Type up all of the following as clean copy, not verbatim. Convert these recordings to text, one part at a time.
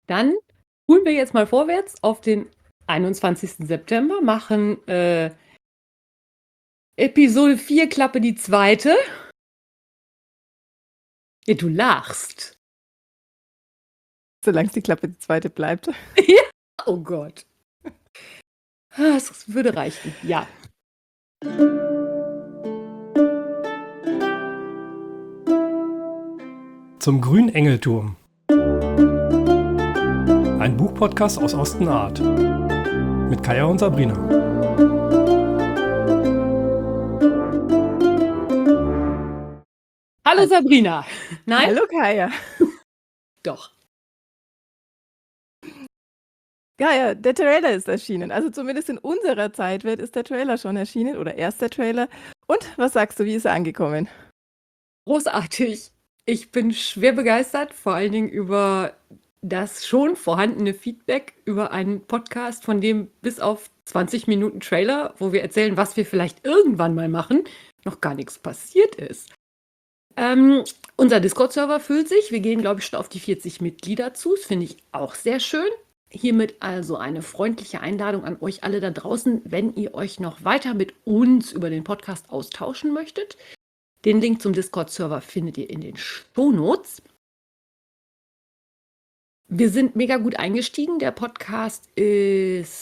Dann spulen wir jetzt mal vorwärts auf den 21. September, machen Episode 4, Klappe die zweite. Ja, du lachst. Solange es die Klappe die zweite bleibt. Ja. Oh Gott. Das würde reichen, ja. Zum grünen Engelturm. Ein Buchpodcast aus Ostenart. Mit Kaya und Sabrina. Hallo Sabrina. Nein? Hallo Kaya. Doch. Ja, der Trailer ist erschienen. Also zumindest in unserer Zeitwelt ist der Trailer schon erschienen oder erst der Trailer. Und was sagst du, wie ist er angekommen? Großartig. Ich bin schwer begeistert, vor allen Dingen über das schon vorhandene Feedback über einen Podcast, von dem bis auf 20 Minuten Trailer, wo wir erzählen, was wir vielleicht irgendwann mal machen, noch gar nichts passiert ist. Unser Discord-Server füllt sich. Wir gehen, glaube ich, schon auf die 40 Mitglieder zu. Das finde ich auch sehr schön. Hiermit also eine freundliche Einladung an euch alle da draußen, wenn ihr euch noch weiter mit uns über den Podcast austauschen möchtet. Den Link zum Discord-Server findet ihr in den Shownotes. Wir sind mega gut eingestiegen. Der Podcast ist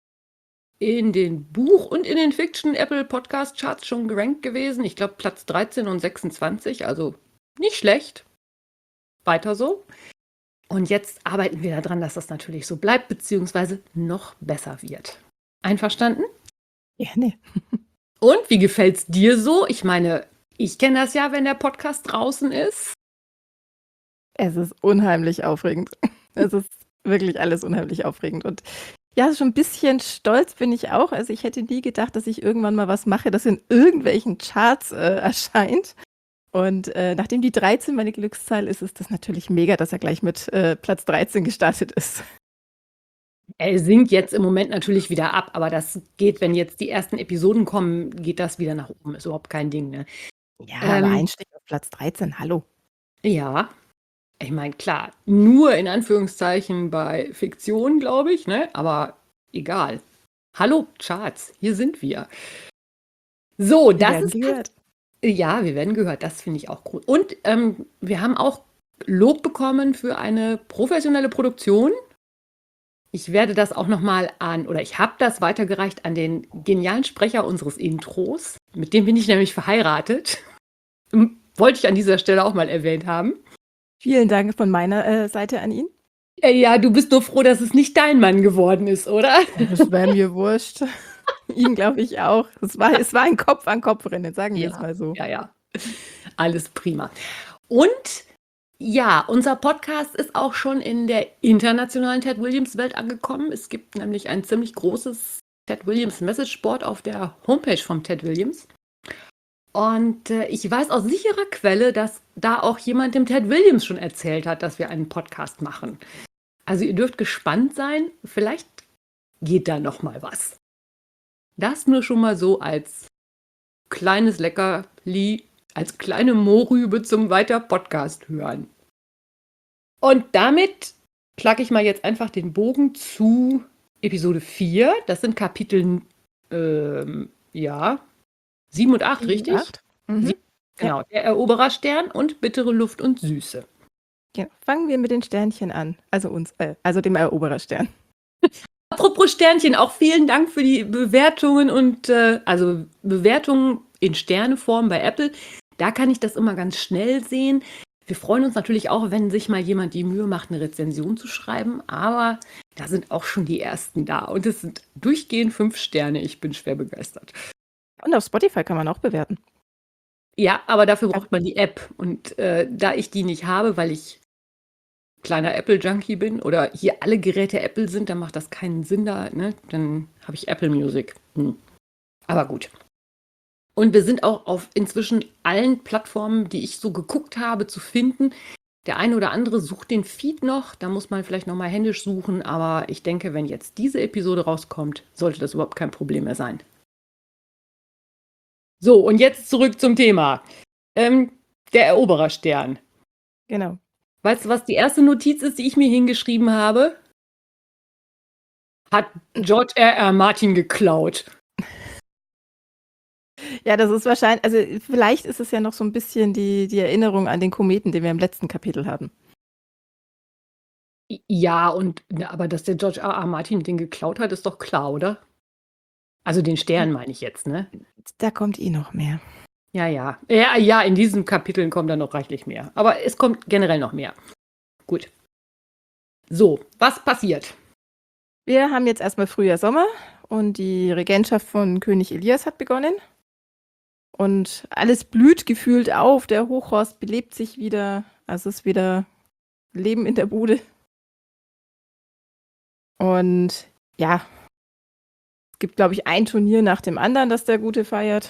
in den Buch- und in den Fiction-Apple-Podcast-Charts schon gerankt gewesen. Ich glaube Platz 13 und 26, also nicht schlecht. Weiter so. Und jetzt arbeiten wir daran, dass das natürlich so bleibt, beziehungsweise noch besser wird. Einverstanden? Gerne. Und wie gefällt's dir so? Ich meine, ich kenne das ja, wenn der Podcast draußen ist. Es ist unheimlich aufregend. Es ist wirklich alles unheimlich aufregend. Und ja, schon ein bisschen stolz bin ich auch. Also ich hätte nie gedacht, dass ich irgendwann mal was mache, das in irgendwelchen Charts erscheint. Und nachdem die 13 meine Glückszahl ist, ist das natürlich mega, dass er gleich mit Platz 13 gestartet ist. Er sinkt jetzt im Moment natürlich wieder ab, aber das geht, wenn jetzt die ersten Episoden kommen, geht das wieder nach oben. Ist überhaupt kein Ding, ne? Ja, aber Einstieg auf Platz 13, hallo. Ja, ich meine, klar, nur in Anführungszeichen bei Fiktion, glaube ich, ne? Aber egal. Hallo Charts, hier sind wir. So, Wir das werden ist gehört. Ja, wir werden gehört. Das finde ich auch cool. Und wir haben auch Lob bekommen für eine professionelle Produktion. Ich werde das auch nochmal ich habe das weitergereicht an den genialen Sprecher unseres Intros. Mit dem bin ich nämlich verheiratet. Wollte ich an dieser Stelle auch mal erwähnt haben. Vielen Dank von meiner Seite an ihn. Ja, du bist nur froh, dass es nicht dein Mann geworden ist, oder? Das wäre mir wurscht. Ihn glaube ich auch. Es war ein Kopf-an-Kopf-Rennen, sagen wir es mal so. Ja. Alles prima. Und ja, unser Podcast ist auch schon in der internationalen Ted Williams-Welt angekommen. Es gibt nämlich ein ziemlich großes Ted Williams Message-Board auf der Homepage vom Ted Williams. Und ich weiß aus sicherer Quelle, dass da auch jemand dem Ted Williams schon erzählt hat, dass wir einen Podcast machen. Also ihr dürft gespannt sein. Vielleicht geht da noch mal was. Das nur schon mal so als kleines Leckerli, als kleine Mohrrübe zum weiter Podcast hören. Und damit schlage ich mal jetzt einfach den Bogen zu Episode 4. Das sind Kapitel 7 und 8, richtig? 8? Mhm. Genau, der Erobererstern und bittere Luft und Süße. Ja, fangen wir mit den Sternchen an. Also dem Erobererstern. Apropos Sternchen, auch vielen Dank für die Bewertungen und Bewertungen in Sterneform bei Apple. Da kann ich das immer ganz schnell sehen. Wir freuen uns natürlich auch, wenn sich mal jemand die Mühe macht, eine Rezension zu schreiben, aber da sind auch schon die ersten da und es sind durchgehend 5 Sterne. Ich bin schwer begeistert. Und auf Spotify kann man auch bewerten. Ja, aber dafür braucht man die App und da ich die nicht habe, weil ich kleiner Apple-Junkie bin oder hier alle Geräte Apple sind, dann macht das keinen Sinn da, ne? Dann habe ich Apple Music. Aber gut. Und wir sind auch auf inzwischen allen Plattformen, die ich so geguckt habe, zu finden. Der eine oder andere sucht den Feed noch, da muss man vielleicht noch mal händisch suchen, aber ich denke, wenn jetzt diese Episode rauskommt, sollte das überhaupt kein Problem mehr sein. So, und jetzt zurück zum Thema. Der Erobererstern. Genau. Weißt du, was die erste Notiz ist, die ich mir hingeschrieben habe? Hat George R.R. Martin geklaut. Ja, das ist wahrscheinlich, also vielleicht ist es ja noch so ein bisschen die Erinnerung an den Kometen, den wir im letzten Kapitel haben. Ja, aber dass der George R.R. Martin den geklaut hat, ist doch klar, oder? Also den Stern meine ich jetzt, ne? Da kommt noch mehr. Ja. Ja, in diesen Kapiteln kommt dann noch reichlich mehr. Aber es kommt generell noch mehr. Gut. So, was passiert? Wir haben jetzt erstmal Frühjahr, Sommer und die Regentschaft von König Elias hat begonnen. Und alles blüht gefühlt auf. Der Hochhorst belebt sich wieder. Also es ist wieder Leben in der Bude. Und ja, es gibt, glaube ich, ein Turnier nach dem anderen, das der Gute feiert.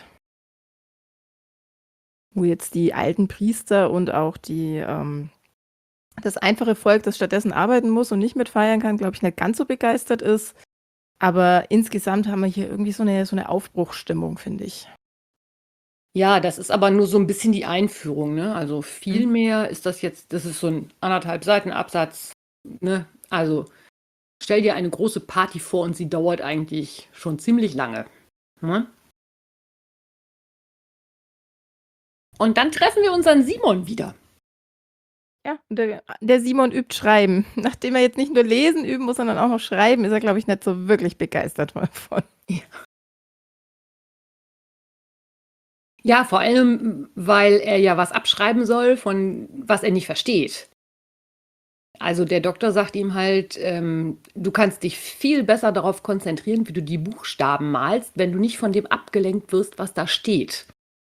Wo jetzt die alten Priester und auch das einfache Volk, das stattdessen arbeiten muss und nicht mitfeiern kann, glaube ich, nicht ganz so begeistert ist. Aber insgesamt haben wir hier irgendwie so eine Aufbruchsstimmung, finde ich. Ja, das ist aber nur so ein bisschen die Einführung, ne? Also viel mehr ist das jetzt, das ist so ein 1,5 Seiten Absatz, ne? Also stell dir eine große Party vor und sie dauert eigentlich schon ziemlich lange. Ne? Und dann treffen wir unseren Simon wieder. Ja, und der Simon übt Schreiben. Nachdem er jetzt nicht nur lesen üben muss, sondern auch noch schreiben, ist er, glaube ich, nicht so wirklich begeistert davon. Ja, vor allem, weil er ja was abschreiben soll, von was er nicht versteht. Also der Doktor sagt ihm halt, du kannst dich viel besser darauf konzentrieren, wie du die Buchstaben malst, wenn du nicht von dem abgelenkt wirst, was da steht.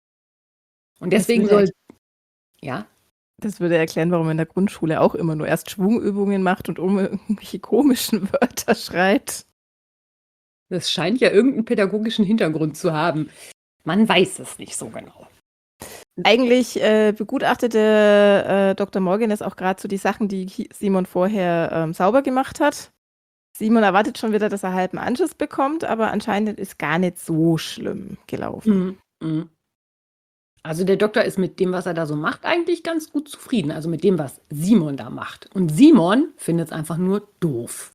Und deswegen ja. Das würde erklären, warum er in der Grundschule auch immer nur erst Schwungübungen macht und irgendwelche komischen Wörter schreibt. Das scheint ja irgendeinen pädagogischen Hintergrund zu haben. Man weiß es nicht so genau. Eigentlich begutachtete Dr. Morgan jetzt auch gerade so die Sachen, die Simon vorher sauber gemacht hat. Simon erwartet schon wieder, dass er halben Anschiss bekommt, aber anscheinend ist gar nicht so schlimm gelaufen. Also der Doktor ist mit dem, was er da so macht, eigentlich ganz gut zufrieden. Also mit dem, was Simon da macht. Und Simon findet es einfach nur doof.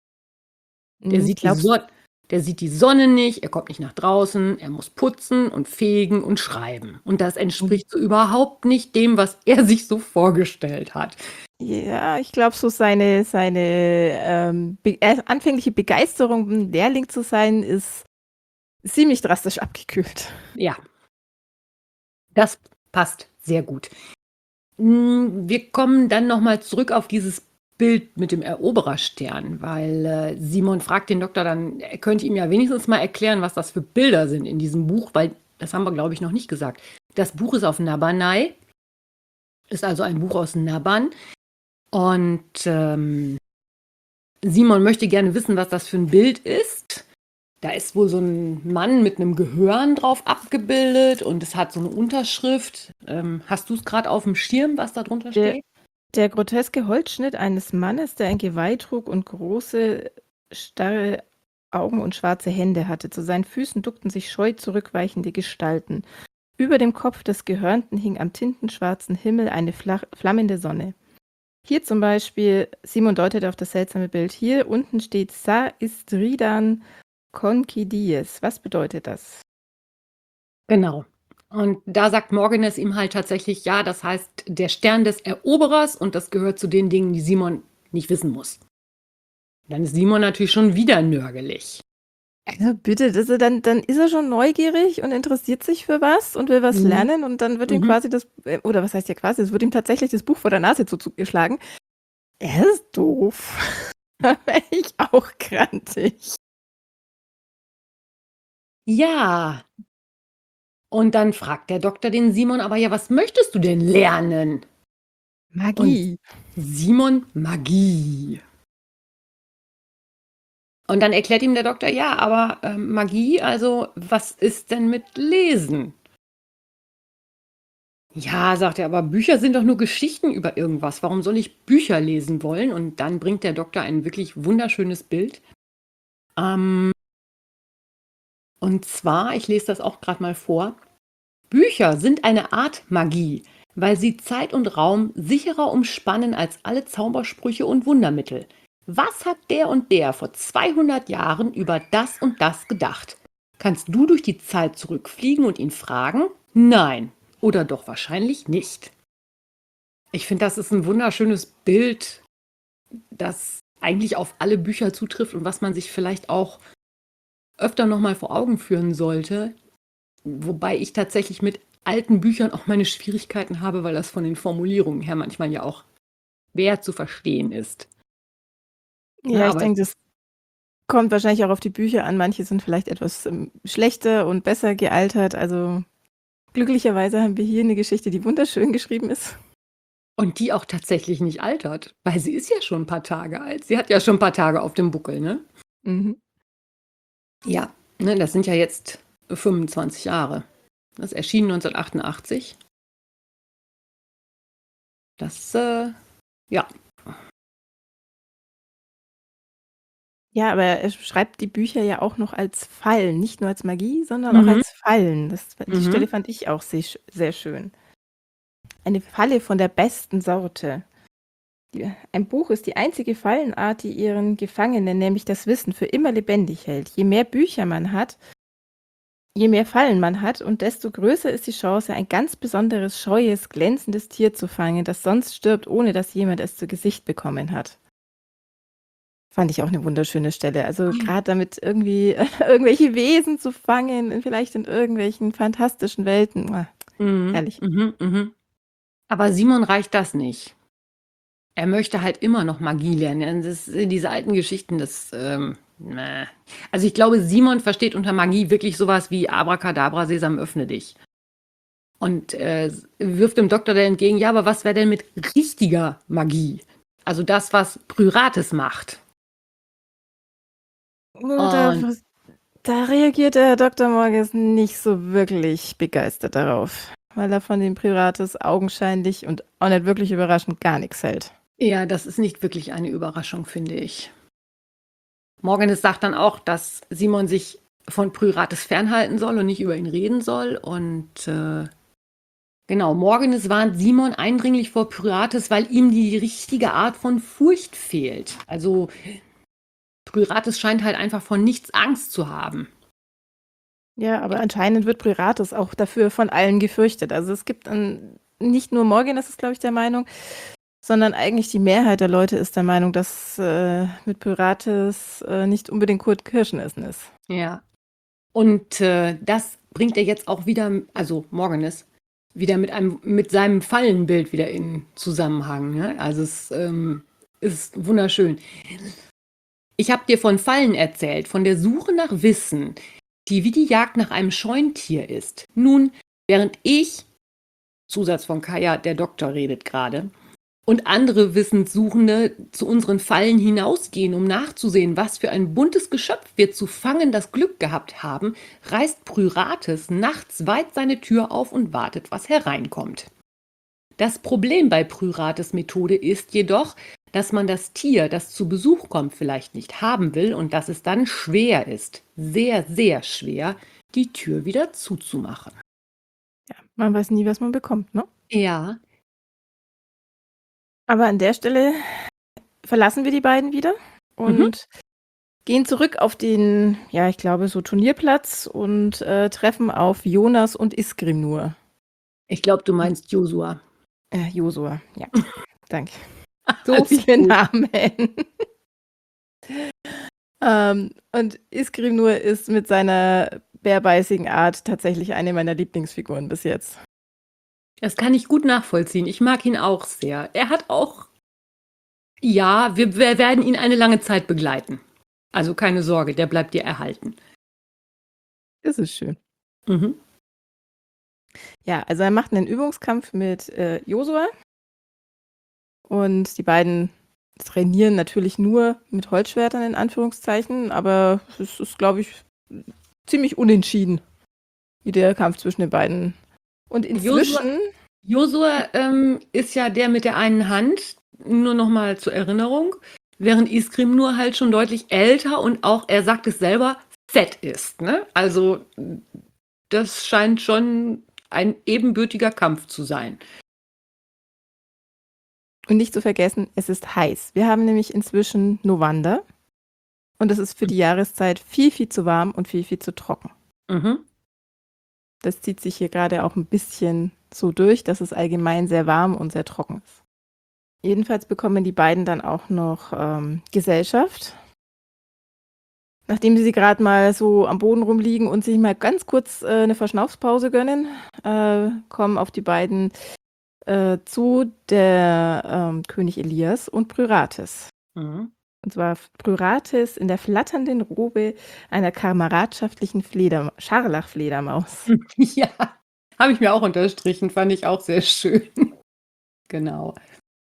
Der sieht die Sonne nicht, er kommt nicht nach draußen, er muss putzen und fegen und schreiben. Und das entspricht so überhaupt nicht dem, was er sich so vorgestellt hat. Ja, ich glaube, so seine anfängliche Begeisterung, Lehrling zu sein, ist ziemlich drastisch abgekühlt. Ja, das passt sehr gut. Wir kommen dann nochmal zurück auf dieses Bild mit dem Erobererstern, weil Simon fragt den Doktor dann, er könnte ihm ja wenigstens mal erklären, was das für Bilder sind in diesem Buch, weil das haben wir, glaube ich, noch nicht gesagt. Das Buch ist auf Nabernai, ist also ein Buch aus Naban. Und Simon möchte gerne wissen, was das für ein Bild ist. Da ist wohl so ein Mann mit einem Gehörn drauf abgebildet und es hat so eine Unterschrift. Hast du es gerade auf dem Schirm, was da drunter steht? Der groteske Holzschnitt eines Mannes, der ein Geweih trug und große, starre Augen und schwarze Hände hatte. Zu seinen Füßen duckten sich scheu zurückweichende Gestalten. Über dem Kopf des Gehörnten hing am tintenschwarzen Himmel eine flammende Sonne. Hier zum Beispiel, Simon deutet auf das seltsame Bild, hier unten steht Sa Istridan Konkidies. Was bedeutet das? Genau. Und da sagt Morgan es ihm halt tatsächlich, ja, das heißt der Stern des Eroberers und das gehört zu den Dingen, die Simon nicht wissen muss. Dann ist Simon natürlich schon wieder nörgelig. Also bitte, dann ist er schon neugierig und interessiert sich für was und will was lernen und dann wird ihm quasi oder was heißt ja quasi, es wird ihm tatsächlich das Buch vor der Nase zugeschlagen. Er ist doof. Da wäre ich auch grantig. Ja. Und dann fragt der Doktor den Simon, aber ja, was möchtest du denn lernen? Magie. Und Simon, Magie. Und dann erklärt ihm der Doktor, ja, aber Magie, also was ist denn mit Lesen? Ja, sagt er, aber Bücher sind doch nur Geschichten über irgendwas. Warum soll ich Bücher lesen wollen? Und dann bringt der Doktor ein wirklich wunderschönes Bild. Und zwar, ich lese das auch gerade mal vor, Bücher sind eine Art Magie. weil sie Zeit und Raum sicherer umspannen als alle Zaubersprüche und Wundermittel. Was hat der und der vor 200 Jahren über das und das gedacht? Kannst du durch die Zeit zurückfliegen und ihn fragen? Nein. Oder doch wahrscheinlich nicht. Ich finde, das ist ein wunderschönes Bild, das eigentlich auf alle Bücher zutrifft und was man sich vielleicht auch öfter nochmal vor Augen führen sollte. Wobei ich tatsächlich mit alten Büchern auch meine Schwierigkeiten habe, weil das von den Formulierungen her manchmal ja auch schwer zu verstehen ist. Ja, ich Aber denke, das kommt wahrscheinlich auch auf die Bücher an. Manche sind vielleicht etwas schlechter und besser gealtert. Also glücklicherweise haben wir hier eine Geschichte, die wunderschön geschrieben ist. und die auch tatsächlich nicht altert, weil sie ist ja schon ein paar Tage alt. Sie hat ja schon ein paar Tage auf dem Buckel, ne? Mhm. Ja, ne, das sind ja jetzt 25 Jahre. Das erschien 1988. Das, ja. Ja, aber er schreibt die Bücher ja auch noch als Fallen, nicht nur als Magie, sondern auch Mhm. als Fallen. Die Mhm. Stelle fand ich auch sehr schön. Eine Falle von der besten Sorte. Ein Buch ist die einzige Fallenart, die ihren Gefangenen, nämlich das Wissen, für immer lebendig hält. Je mehr Bücher man hat, je mehr Fallen man hat und desto größer ist die Chance, ein ganz besonderes, scheues, glänzendes Tier zu fangen, das sonst stirbt, ohne dass jemand es zu Gesicht bekommen hat. Fand ich auch eine wunderschöne Stelle. Also gerade damit irgendwie irgendwelche Wesen zu fangen, vielleicht in irgendwelchen fantastischen Welten. Herrlich. Aber Simon reicht das nicht. Er möchte halt immer noch Magie lernen. Diese alten Geschichten, Also ich glaube, Simon versteht unter Magie wirklich sowas wie Abracadabra, Sesam, öffne dich. Und wirft dem Doktor dann entgegen, ja, aber was wäre denn mit richtiger Magie? Also das, was Pyrates macht. Da reagiert der Herr Dr. Morges nicht so wirklich begeistert darauf, weil er von den Pyrates augenscheinlich und auch nicht wirklich überraschend gar nichts hält. Ja, das ist nicht wirklich eine Überraschung, finde ich. Morganis sagt dann auch, dass Simon sich von Pyrates fernhalten soll und nicht über ihn reden soll. Und genau, Morganis warnt Simon eindringlich vor Pyrates, weil ihm die richtige Art von Furcht fehlt. Also Pyrates scheint halt einfach von nichts Angst zu haben. Ja, aber anscheinend wird Pyrates auch dafür von allen gefürchtet. Also es gibt nicht nur Morganis ist, glaube ich, der Meinung, sondern eigentlich die Mehrheit der Leute ist der Meinung, dass mit Pyrates nicht unbedingt Kurt Kirschenessen ist. Ja. Und das bringt er jetzt auch wieder, also Morganis, wieder mit seinem Fallenbild wieder in Zusammenhang. Ne? Also es ist wunderschön. Ich habe dir von Fallen erzählt, von der Suche nach Wissen, die wie die Jagd nach einem Scheuntier ist. Nun, während ich, Zusatz von Kaya, der Doktor redet gerade, und andere Wissenssuchende zu unseren Fallen hinausgehen, um nachzusehen, was für ein buntes Geschöpf wir zu fangen das Glück gehabt haben, reißt Pyrates nachts weit seine Tür auf und wartet, was hereinkommt. Das Problem bei Pyrates Methode ist jedoch, dass man das Tier, das zu Besuch kommt, vielleicht nicht haben will und dass es dann schwer ist, sehr, sehr schwer, die Tür wieder zuzumachen. Ja, man weiß nie, was man bekommt, ne? Ja. Aber an der Stelle verlassen wir die beiden wieder und gehen zurück auf den, ja, ich glaube, so Turnierplatz und treffen auf Jonas und Isgrimnur. Ich glaube, du meinst Josua. Josua, ja. Danke. So Alles viele gut. Namen. Und Isgrimnur ist mit seiner bärbeißigen Art tatsächlich eine meiner Lieblingsfiguren bis jetzt. Das kann ich gut nachvollziehen. Ich mag ihn auch sehr. Er hat auch, ja, wir werden ihn eine lange Zeit begleiten. Also keine Sorge, der bleibt dir erhalten. Das ist schön. Mhm. Ja, also er macht einen Übungskampf mit Josua und die beiden trainieren natürlich nur mit Holzschwertern in Anführungszeichen, aber es ist, glaube ich, ziemlich unentschieden, wie der Kampf zwischen den beiden. Und inzwischen... Josua ist ja der mit der einen Hand, nur noch mal zur Erinnerung, während Isgrimnur halt schon deutlich älter und auch, er sagt es selber, fett ist. Ne? Also das scheint schon ein ebenbürtiger Kampf zu sein. Und nicht zu vergessen, es ist heiß. Wir haben nämlich inzwischen November und es ist für die Jahreszeit viel, viel zu warm und viel, viel zu trocken. Mhm. Das zieht sich hier gerade auch ein bisschen so durch, dass es allgemein sehr warm und sehr trocken ist. Jedenfalls bekommen die beiden dann auch noch Gesellschaft. Nachdem sie gerade mal so am Boden rumliegen und sich mal ganz kurz eine Verschnaufspause gönnen, kommen auf die beiden zu der König Elias und Pryrates. Mhm. Und zwar Pryrates in der flatternden Robe einer kameradschaftlichen Scharlachfledermaus. Ja, habe ich mir auch unterstrichen, fand ich auch sehr schön. Genau.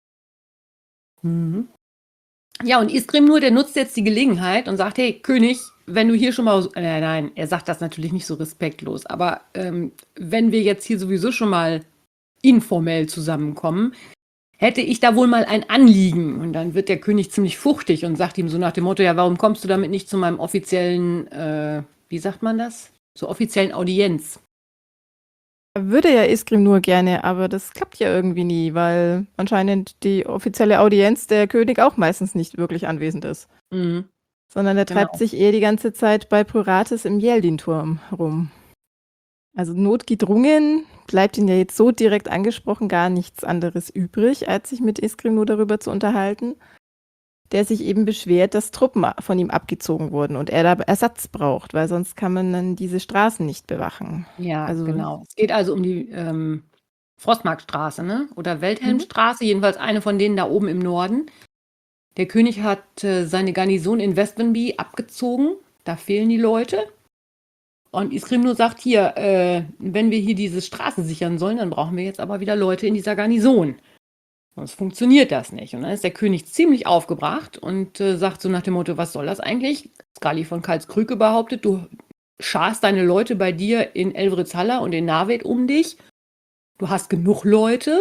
Mhm. Ja, und Iskrimnur, der nutzt jetzt die Gelegenheit und sagt, hey, König, wenn du hier schon mal, nein, er sagt das natürlich nicht so respektlos, aber wenn wir jetzt hier sowieso schon mal informell zusammenkommen, hätte ich da wohl mal ein Anliegen. Und dann wird der König ziemlich fuchtig und sagt ihm so nach dem Motto, ja, warum kommst du damit nicht zu meinem offiziellen, wie sagt man das? Zur offiziellen Audienz. Würde ja Iskrimnur gerne, aber das klappt ja irgendwie nie, weil anscheinend die offizielle Audienz der König auch meistens nicht wirklich anwesend ist. Mhm. Sondern er treibt Genau. sich eher die ganze Zeit bei Pryrates im Yeldin-Turm rum. Also notgedrungen bleibt ihn ja jetzt so direkt angesprochen gar nichts anderes übrig, als sich mit Iskrimnur darüber zu unterhalten, der sich eben beschwert, dass Truppen von ihm abgezogen wurden und er da Ersatz braucht, weil sonst kann man dann diese Straßen nicht bewachen. Ja, Also genau. Es geht also um die Frostmarkstraße, ne? Oder Welthelmstraße, jedenfalls eine von denen da oben im Norden. Der König hat seine Garnison in Westwinby abgezogen. Da fehlen die Leute. Und Iskrimnur sagt hier, wenn wir hier diese Straße sichern sollen, dann brauchen wir jetzt aber wieder Leute in dieser Garnison. Sonst funktioniert das nicht. Und dann ist der König ziemlich aufgebracht und sagt so nach dem Motto, was soll das eigentlich? Skali von Karlskrüge behauptet, du scharst deine Leute bei dir in Elvritzhalla und in Narved um dich. Du hast genug Leute.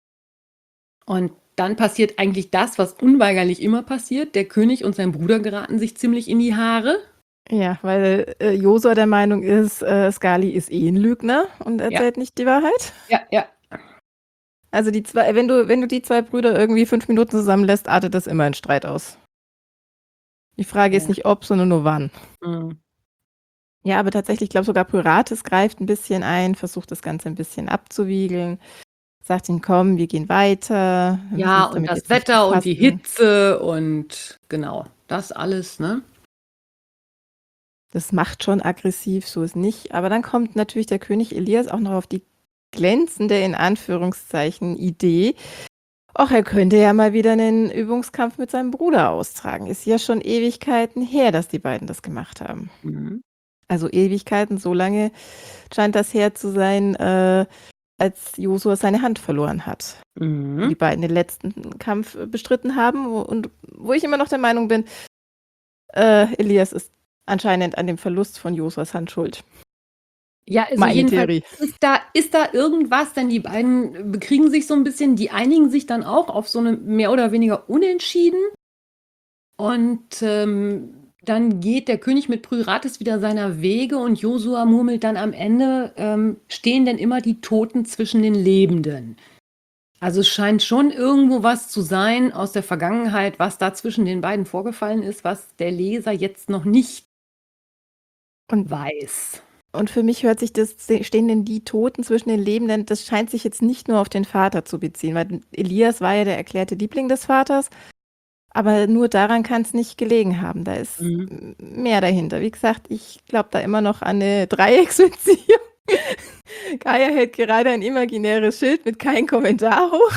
Und dann passiert eigentlich das, was unweigerlich immer passiert. Der König und sein Bruder geraten sich ziemlich in die Haare. ja, weil Josua der Meinung ist, Skali ist eh ein Lügner und erzählt nicht die Wahrheit. Ja. Also die zwei, wenn du die zwei Brüder irgendwie 5 Minuten zusammenlässt, artet das immer in Streit aus. Die Frage ist nicht ob, sondern nur wann. Mhm. Ja, aber tatsächlich, ich glaube sogar Pryrates greift ein bisschen ein, versucht das Ganze ein bisschen abzuwiegeln, sagt ihm, komm, wir gehen weiter. wir müssen Ja, uns und damit das jetzt nicht Wetter und die befassen. Hitze und genau, das alles, ne? Das macht schon aggressiv, so ist nicht. Aber dann kommt natürlich der König Elias auch noch auf die glänzende, in Anführungszeichen, Idee, ach, er könnte ja mal wieder einen Übungskampf mit seinem Bruder austragen. Ist ja schon Ewigkeiten her, dass die beiden das gemacht haben. Mhm. Also Ewigkeiten, so lange scheint das her zu sein, als Josua seine Hand verloren hat. Die Mhm. beiden den letzten Kampf bestritten haben und wo ich immer noch der Meinung bin, Elias ist anscheinend an dem Verlust von Josuas Hand schuld. Ja, also Meine jedenfalls Theorie. ist da irgendwas, denn die beiden bekriegen sich so ein bisschen, die einigen sich dann auch auf so eine mehr oder weniger Unentschieden. Und dann geht der König mit Pryrates wieder seiner Wege und Josua murmelt dann am Ende, stehen denn immer die Toten zwischen den Lebenden. Also es scheint schon irgendwo was zu sein aus der Vergangenheit, was da zwischen den beiden vorgefallen ist, was der Leser jetzt noch nicht Und weiß. Und für mich hört sich das, stehen denn die Toten zwischen den Lebenden, das scheint sich jetzt nicht nur auf den Vater zu beziehen, weil Elias war ja der erklärte Liebling des Vaters, aber nur daran kann es nicht gelegen haben. Da ist mehr dahinter. Wie gesagt, ich glaube da immer noch an eine Dreiecksbeziehung. Gaia hält gerade ein imaginäres Schild mit kein Kommentar hoch.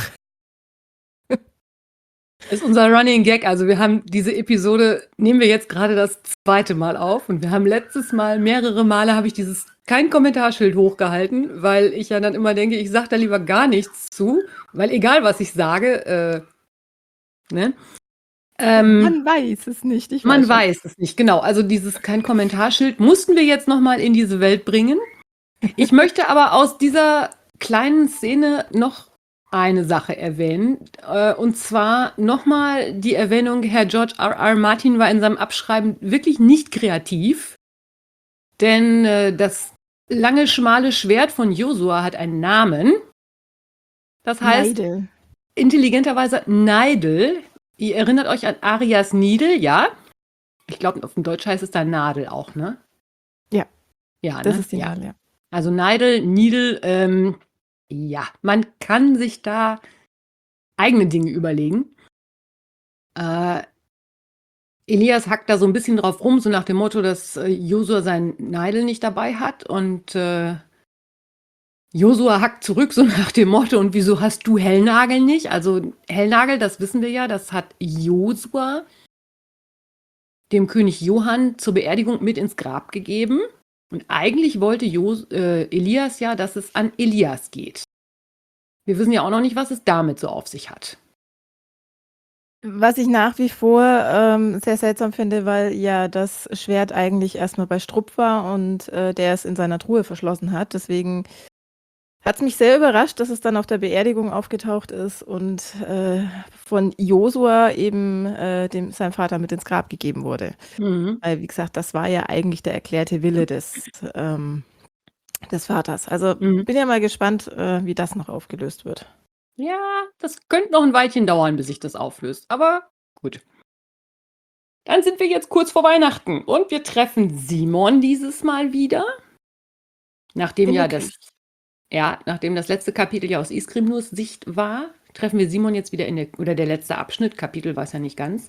Das ist unser Running Gag. Also wir haben diese Episode, nehmen wir jetzt gerade das 2. Mal auf und wir haben letztes Mal, mehrere Male habe ich dieses kein Kommentarschild hochgehalten, weil ich ja dann immer denke, ich sage da lieber gar nichts zu, weil egal was ich sage, ne? Man weiß es nicht. Ich Man weiß schon. weiß es nicht, genau. Also dieses kein Kommentarschild mussten wir jetzt nochmal in diese Welt bringen. Ich möchte aber aus dieser kleinen Szene noch eine Sache erwähnen. Und zwar nochmal die Erwähnung, Herr George R.R. Martin war in seinem Abschreiben wirklich nicht kreativ. Denn das lange, schmale Schwert von Josua hat einen Namen. Das heißt, Neidel. intelligenterweise Neidl. Ihr erinnert euch an Arias Needle, ja? Ich glaube, auf dem Deutsch heißt es da Nadel auch, ne? Ja, Ja, das ne? ist die Ja. Nadel, ja. Also Needle, ja, man kann sich da eigene Dinge überlegen. Elias hackt da so ein bisschen drauf rum, so nach dem Motto, dass Josua seinen Neidl nicht dabei hat und Josua hackt zurück, so nach dem Motto, und wieso hast du Hellnagel nicht? Also Hellnagel, das wissen wir ja, das hat Josua dem König Johann zur Beerdigung mit ins Grab gegeben. Und eigentlich wollte Elias ja, dass es an Elias geht. Wir wissen ja auch noch nicht, was es damit so auf sich hat. Was ich nach wie vor sehr seltsam finde, weil ja das Schwert eigentlich erstmal bei Strupp war und der es in seiner Truhe verschlossen hat. Deswegen hat es mich sehr überrascht, dass es dann auf der Beerdigung aufgetaucht ist und von Josua eben seinem Vater mit ins Grab gegeben wurde. Mhm. Weil, wie gesagt, das war ja eigentlich der erklärte Wille des Vaters. Also Mhm. bin ja mal gespannt, wie das noch aufgelöst wird. Ja, das könnte noch ein Weilchen dauern, bis sich das auflöst. Aber gut. Dann sind wir jetzt kurz vor Weihnachten und wir treffen Simon dieses Mal wieder. Nachdem das letzte Kapitel ja aus Iskrimnurs Sicht war, treffen wir Simon jetzt wieder oder der letzte Abschnitt, Kapitel weiß ja nicht ganz.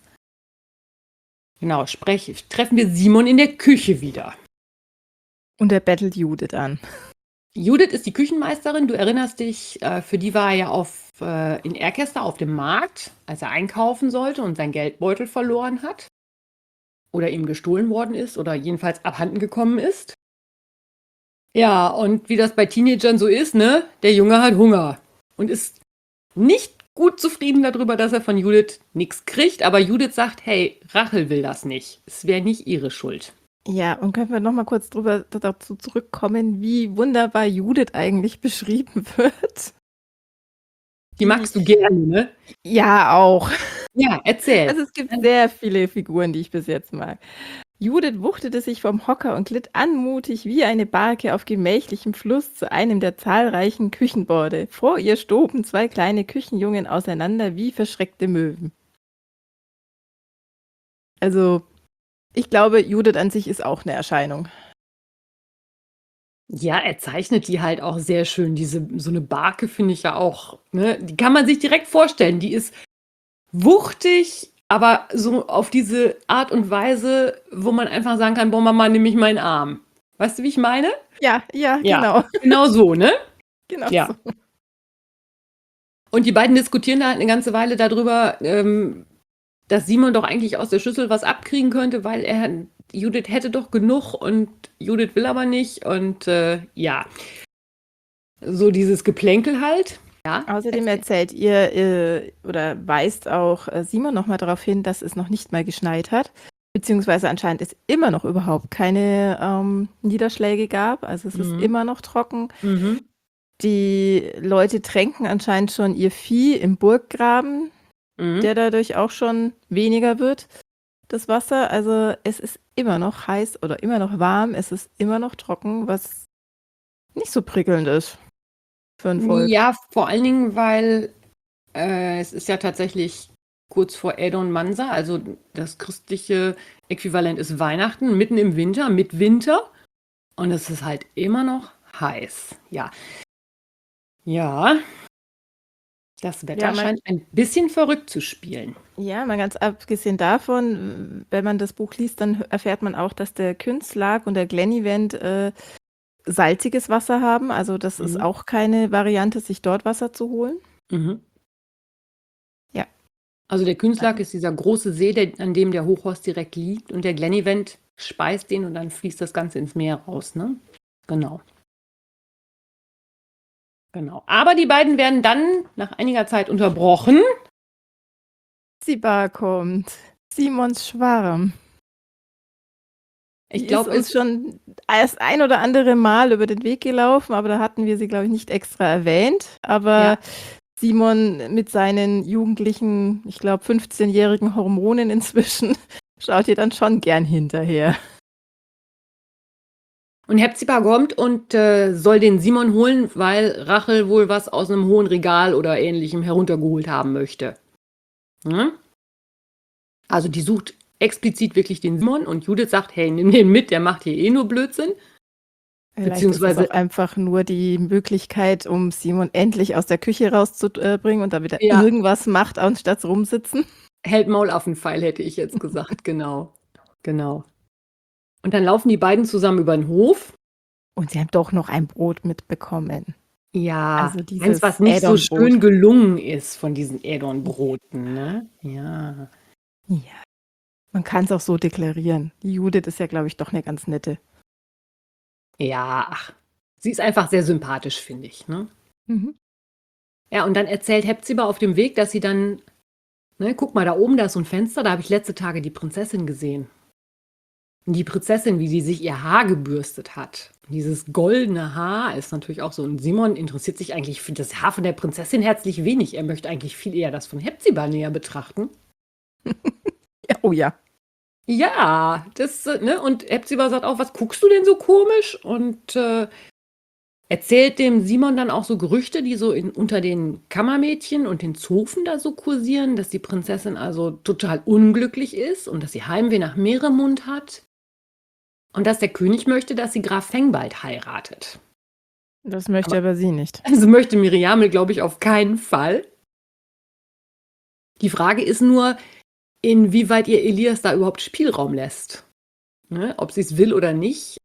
Genau, treffen wir Simon in der Küche wieder. Und er bettelt Judith an. Judith ist die Küchenmeisterin. Du erinnerst dich, für die war er ja in Erkester auf dem Markt, als er einkaufen sollte und seinen Geldbeutel verloren hat. Oder ihm gestohlen worden ist oder jedenfalls abhanden gekommen ist. Ja, und wie das bei Teenagern so ist, ne? Der Junge hat Hunger und ist nicht gut zufrieden darüber, dass er von Judith nichts kriegt. Aber Judith sagt, hey, Rachel will das nicht. Es wäre nicht ihre Schuld. Ja, und können wir noch mal kurz dazu zurückkommen, wie wunderbar Judith eigentlich beschrieben wird? Die magst du gerne, ne? Ja, auch. Ja, erzähl. Also es gibt sehr viele Figuren, die ich bis jetzt mag. Judith wuchtete sich vom Hocker und glitt anmutig wie eine Barke auf gemächlichem Fluss zu einem der zahlreichen Küchenborde. Vor ihr stoben 2 kleine Küchenjungen auseinander wie verschreckte Möwen. Also, ich glaube, Judith an sich ist auch eine Erscheinung. Ja, er zeichnet die halt auch sehr schön. So eine Barke finde ich ja auch, ne? Die kann man sich direkt vorstellen. Die ist wuchtig, aber so auf diese Art und Weise, wo man einfach sagen kann, boah, Mama, nimm mich meinen Arm. Weißt du, wie ich meine? Ja, genau. Genau so, ne? Genau Ja. so. Und die beiden diskutieren da halt eine ganze Weile darüber, dass Simon doch eigentlich aus der Schüssel was abkriegen könnte, weil Judith hätte doch genug und Judith will aber nicht. Und ja, so dieses Geplänkel halt. Ja, Außerdem erzählt ihr oder weist auch Simon nochmal darauf hin, dass es noch nicht mal geschneit hat, beziehungsweise anscheinend es immer noch überhaupt keine Niederschläge gab. Also es ist immer noch trocken. Mhm. Die Leute tränken anscheinend schon ihr Vieh im Burggraben, der dadurch auch schon weniger wird, das Wasser. Also es ist immer noch heiß oder immer noch warm, es ist immer noch trocken, was nicht so prickelnd ist für ein Volk. Ja, vor allen Dingen, weil es ist ja tatsächlich kurz vor Edon Mansa, also das christliche Äquivalent ist Weihnachten, mitten im Winter, mit Winter. Und es ist halt immer noch heiß. Ja. Ja. Das Wetter scheint ein bisschen verrückt zu spielen. Ja, mal ganz abgesehen davon, wenn man das Buch liest, dann erfährt man auch, dass der Künstlag und der Glenivent salziges Wasser haben. Also das ist auch keine Variante, sich dort Wasser zu holen. Mhm. Ja. Also der Künstlag ist dieser große See, an dem der Hochhorst direkt liegt, und der Glenivent speist den und dann fließt das Ganze ins Meer raus, ne? Genau. Genau. Aber die beiden werden dann nach einiger Zeit unterbrochen. Ziba kommt. Simons Schwarm. Ich glaube, ist uns schon das ein oder andere Mal über den Weg gelaufen, aber da hatten wir sie, glaube ich, nicht extra erwähnt. Aber Simon mit seinen jugendlichen, ich glaube 15-jährigen Hormonen inzwischen, schaut ihr dann schon gern hinterher. Und Hepzibah kommt und soll den Simon holen, weil Rachel wohl was aus einem hohen Regal oder ähnlichem heruntergeholt haben möchte. Hm? Also die sucht explizit wirklich den Simon und Judith sagt, hey, nimm den mit, der macht hier eh nur Blödsinn. Vielleicht ist es Beziehungsweise, auch einfach nur die Möglichkeit, um Simon endlich aus der Küche rauszubringen und damit er ja, irgendwas macht, anstatt rumsitzen. hält Maulaffenpfeil, hätte ich jetzt gesagt, genau. Genau. Und dann laufen die beiden zusammen über den Hof. Und sie haben doch noch ein Brot mitbekommen. Ja, Also eins, dieses was nicht so Add-on-Brot. schön gelungen ist von diesen Add-on-Broten, ne? Ja. Ja, man kann es auch so deklarieren. Die Judith ist ja, glaube ich, doch eine ganz nette. Ja, ach, sie ist einfach sehr sympathisch, finde ich, ne? Mhm. Ja, und dann erzählt Hepzibah auf dem Weg, dass sie dann, ne, guck mal, da oben, da ist so ein Fenster, da habe ich letzte Tage die Prinzessin gesehen. Und die Prinzessin, wie sie sich ihr Haar gebürstet hat. Dieses goldene Haar ist natürlich auch so. Und Simon interessiert sich eigentlich für das Haar von der Prinzessin herzlich wenig. Er möchte eigentlich viel eher das von Hepzibah näher betrachten. Ja, oh ja. Ja, das, ne, und Hepzibah sagt auch, was guckst du denn so komisch? Und erzählt dem Simon dann auch so Gerüchte, die so unter den Kammermädchen und den Zofen da so kursieren, dass die Prinzessin also total unglücklich ist und dass sie Heimweh nach Meeremund hat. Und dass der König möchte, dass sie Graf Fengbald heiratet. Das möchte aber sie nicht. Also möchte Miriamel, glaube ich, auf keinen Fall. Die Frage ist nur, inwieweit ihr Elias da überhaupt Spielraum lässt. Ne? Ob sie es will oder nicht.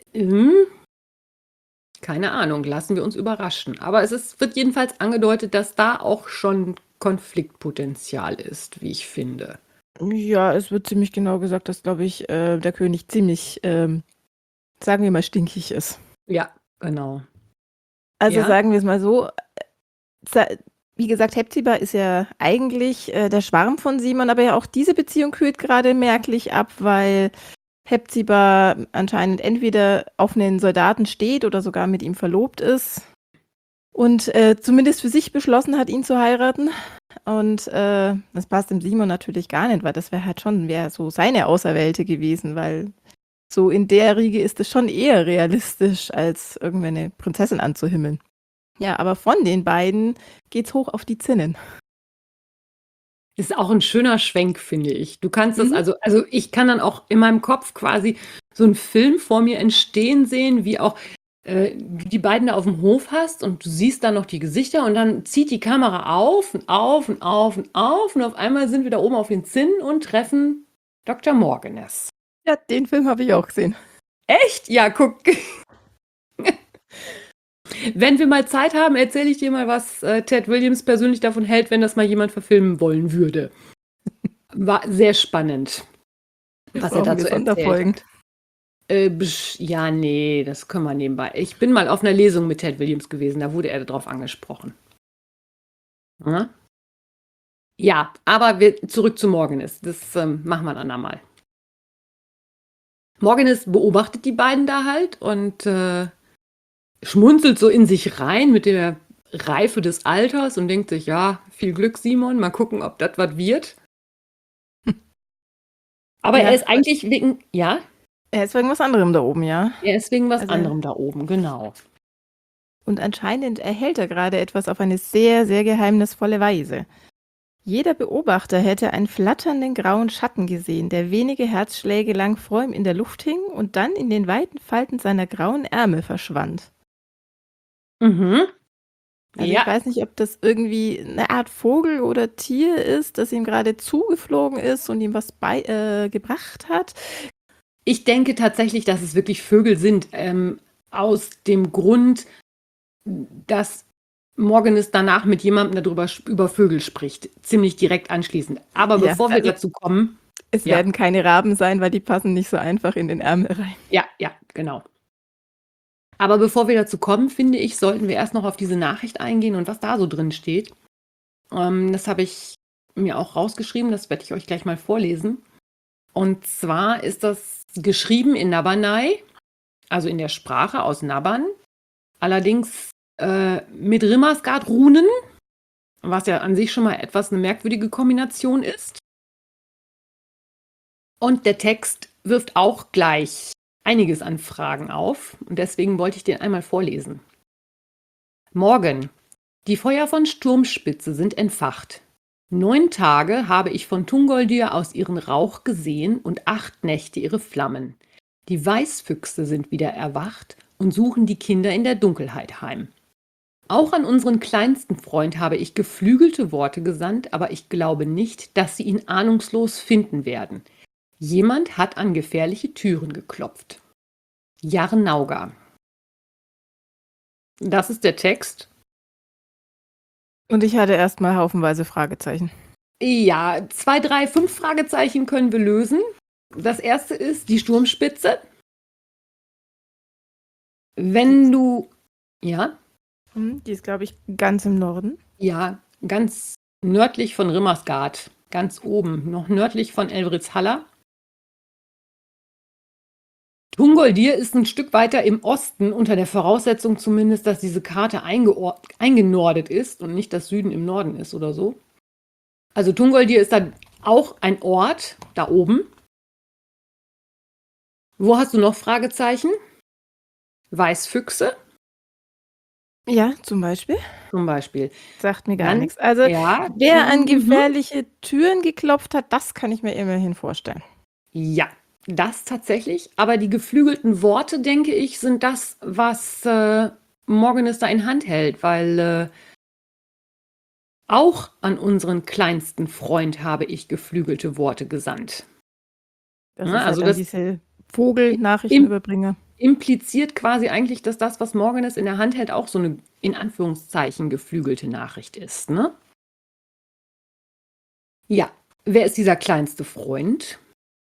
Keine Ahnung, lassen wir uns überraschen. Aber wird jedenfalls angedeutet, dass da auch schon Konfliktpotenzial ist, wie ich finde. Ja, es wird ziemlich genau gesagt, dass, glaube ich, der König ziemlich, sagen wir mal, stinkig ist. Ja, genau. Also Ja. sagen wir es mal so, wie gesagt, Hepzibah ist ja eigentlich der Schwarm von Simon, aber ja auch diese Beziehung kühlt gerade merklich ab, weil Hepzibah anscheinend entweder auf einen Soldaten steht oder sogar mit ihm verlobt ist und zumindest für sich beschlossen hat, ihn zu heiraten. Und das passt dem Simon natürlich gar nicht, weil das wäre so seine Auserwählte gewesen, weil so in der Riege ist es schon eher realistisch, als irgendwie eine Prinzessin anzuhimmeln. Ja, aber von den beiden geht's hoch auf die Zinnen. Ist auch ein schöner Schwenk, finde ich. Du kannst das Mhm. also ich kann dann auch in meinem Kopf quasi so einen Film vor mir entstehen sehen, wie auch du die beiden da auf dem Hof hast und du siehst dann noch die Gesichter und dann zieht die Kamera auf und auf und auf und auf und auf einmal sind wir da oben auf den Zinnen und treffen Dr. Morganes. Ja, den Film habe ich auch gesehen. Echt? Ja, guck. Wenn wir mal Zeit haben, erzähle ich dir mal, was Ted Williams persönlich davon hält, wenn das mal jemand verfilmen wollen würde. War sehr spannend, was er Brauchen wir dazu erzählt Sonderfolgen. hat. Ja, nee, das können wir nebenbei. Ich bin mal auf einer Lesung mit Ted Williams gewesen, da wurde er darauf angesprochen. Ja, ja, aber zurück zu Morganes. Das machen wir ein andermal. Morganes beobachtet die beiden da halt und schmunzelt so in sich rein mit der Reife des Alters und denkt sich, ja, viel Glück, Simon, mal gucken, ob das was wird. Aber Ja. er ist eigentlich wegen, ja, Er ist wegen was anderem da oben, ja. er ist wegen was Also- anderem da oben, genau. Und anscheinend erhält er gerade etwas auf eine sehr, sehr geheimnisvolle Weise. Jeder Beobachter hätte einen flatternden grauen Schatten gesehen, der wenige Herzschläge lang vor ihm in der Luft hing und dann in den weiten Falten seiner grauen Ärmel verschwand. Mhm. Also Ja, ich weiß nicht, ob das irgendwie eine Art Vogel oder Tier ist, das ihm gerade zugeflogen ist und ihm was gebracht hat. ich denke tatsächlich, dass es wirklich Vögel sind, aus dem Grund, dass Morganes danach mit jemandem darüber über Vögel spricht, ziemlich direkt anschließend. Aber Ja, bevor wir also- dazu kommen, Es Ja. werden keine Raben sein, weil die passen nicht so einfach in den Ärmel rein. ja, genau. Aber bevor wir dazu kommen, finde ich, sollten wir erst noch auf diese Nachricht eingehen und was da so drin steht. Das habe ich mir auch rausgeschrieben, das werde ich euch gleich mal vorlesen. Und zwar ist das geschrieben in Nabanai, also in der Sprache aus Naban, allerdings mit Rimmersgard-Runen, was ja an sich schon mal etwas eine merkwürdige Kombination ist. Und der Text wirft auch gleich einiges an Fragen auf und deswegen wollte ich den einmal vorlesen. Morgen. Die Feuer von Sturmspitze sind entfacht. 9 Tage habe ich von Thungoldir aus ihren Rauch gesehen und 8 Nächte ihre Flammen. Die Weißfüchse sind wieder erwacht und suchen die Kinder in der Dunkelheit heim. Auch an unseren kleinsten Freund habe ich geflügelte Worte gesandt, aber ich glaube nicht, dass sie ihn ahnungslos finden werden. Jemand hat an gefährliche Türen geklopft. Jarnauga. Das ist der Text. Und ich hatte erstmal haufenweise Fragezeichen. Ja, 2, 3, 5 Fragezeichen können wir lösen. Das erste ist die Sturmspitze. Wenn du, ja, Die ist, glaube ich, ganz im Norden. ja, ganz nördlich von Rimmersgard, ganz oben, noch nördlich von Elvritz-Haller. Thungoldir ist ein Stück weiter im Osten, unter der Voraussetzung zumindest, dass diese Karte eingenordet ist und nicht das Süden im Norden ist oder so. Also Thungoldir ist dann auch ein Ort da oben. Wo hast du noch Fragezeichen? Weißfüchse Ja, zum Beispiel. zum Beispiel. Sagt mir gar Dann, nichts. Also, ja, wer an mhm. gefährliche Türen geklopft hat, das kann ich mir immerhin vorstellen. Ja, das tatsächlich. Aber die geflügelten Worte, denke ich, sind das, was Morgennes da in Hand hält, weil auch an unseren kleinsten Freund habe ich geflügelte Worte gesandt. Das Ja, ist also halt dann das diese Vogelnachrichtenüberbringer. impliziert quasi eigentlich, dass das, was Morgennes in der Hand hält, auch so eine, in Anführungszeichen, geflügelte Nachricht ist, ne? Ja, wer ist dieser kleinste Freund?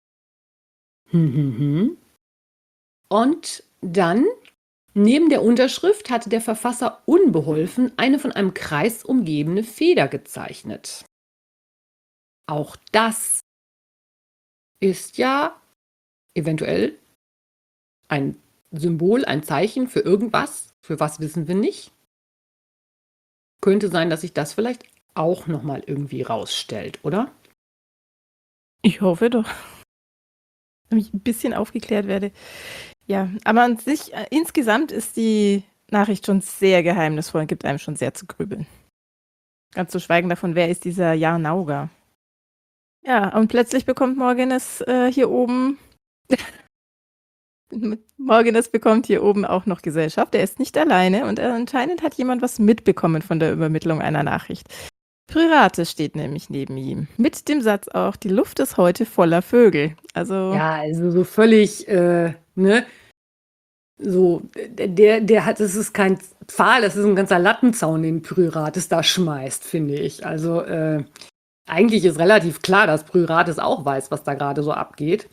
Und dann, neben der Unterschrift, hatte der Verfasser unbeholfen eine von einem Kreis umgebene Feder gezeichnet. Auch das ist ja eventuell ein Symbol, ein Zeichen für irgendwas. Für was wissen wir nicht. Könnte sein, dass sich das vielleicht auch nochmal irgendwie rausstellt, oder? Ich hoffe doch. Damit ich ein bisschen aufgeklärt werde. Ja, aber an sich, insgesamt ist die Nachricht schon sehr geheimnisvoll und gibt einem schon sehr zu grübeln. Ganz zu schweigen davon, wer ist dieser Jarnauga? Ja, und plötzlich bekommt Morgennes hier oben Morgennes bekommt hier oben auch noch Gesellschaft. Er ist nicht alleine und anscheinend hat jemand was mitbekommen von der Übermittlung einer Nachricht. Pryrate steht nämlich neben ihm. Mit dem Satz auch, die Luft ist heute voller Vögel. Also, Ja, also so völlig, ne? So, der hat, das ist kein Pfahl, das ist ein ganzer Lattenzaun, den Prirates da schmeißt, finde ich. Also, eigentlich ist relativ klar, dass Prirates auch weiß, was da gerade so abgeht.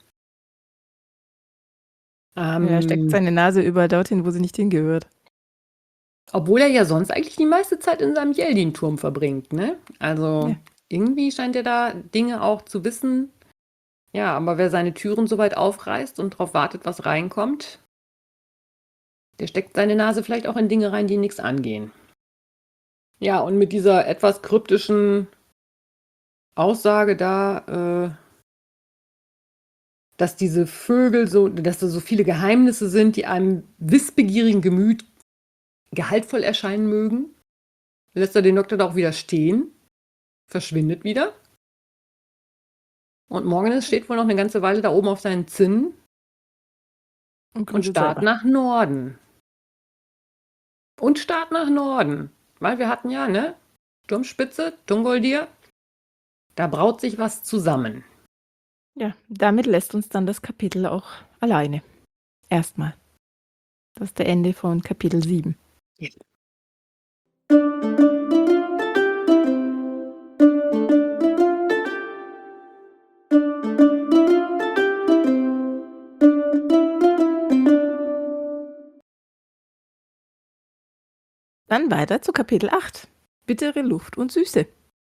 er steckt seine Nase überall dorthin, wo sie nicht hingehört. Obwohl er ja sonst eigentlich die meiste Zeit in seinem Yeldin-Turm verbringt, ne? Also, Ja. irgendwie scheint er da Dinge auch zu wissen. Ja, aber wer seine Türen so weit aufreißt und darauf wartet, was reinkommt, der steckt seine Nase vielleicht auch in Dinge rein, die nichts angehen. Ja, und mit dieser etwas kryptischen Aussage da, dass diese Vögel so, dass da so viele Geheimnisse sind, die einem wissbegierigen Gemüt gehaltvoll erscheinen mögen, lässt er den Doktor da auch wieder stehen, verschwindet wieder. Und Morgennes steht wohl noch eine ganze Weile da oben auf seinen Zinnen und grübelt starrt selber. nach Norden. Und starrt nach Norden. Weil wir hatten ja, ne? Sturmspitze, Thungoldir. Da braut sich was zusammen. Ja, damit lässt uns dann das Kapitel auch alleine. Erstmal. Das ist der Ende von Kapitel 7. Ja. Dann weiter zu Kapitel 8. Bittere Luft und Süße.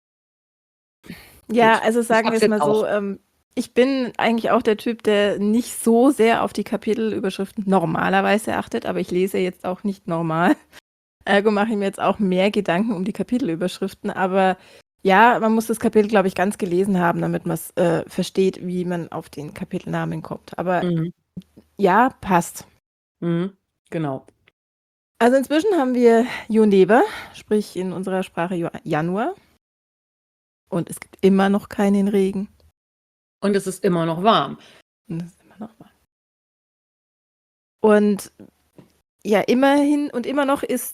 Ja, Gut, also ich sagen wir hab's es mal jetzt so, auch. ich bin eigentlich auch der Typ, der nicht so sehr auf die Kapitelüberschriften normalerweise achtet, aber ich lese jetzt auch nicht normal. Ergo mache ich mir jetzt auch mehr Gedanken um die Kapitelüberschriften, aber ja, man muss das Kapitel, glaube ich, ganz gelesen haben, damit man es versteht, wie man auf den Kapitelnamen kommt. Aber Mhm. Ja, passt. Genau. Also inzwischen haben wir Juneva, sprich in unserer Sprache Januar. Und es gibt immer noch keinen Regen. Und es ist immer noch warm. Und es ist immer noch warm. Und ja, immerhin und immer noch ist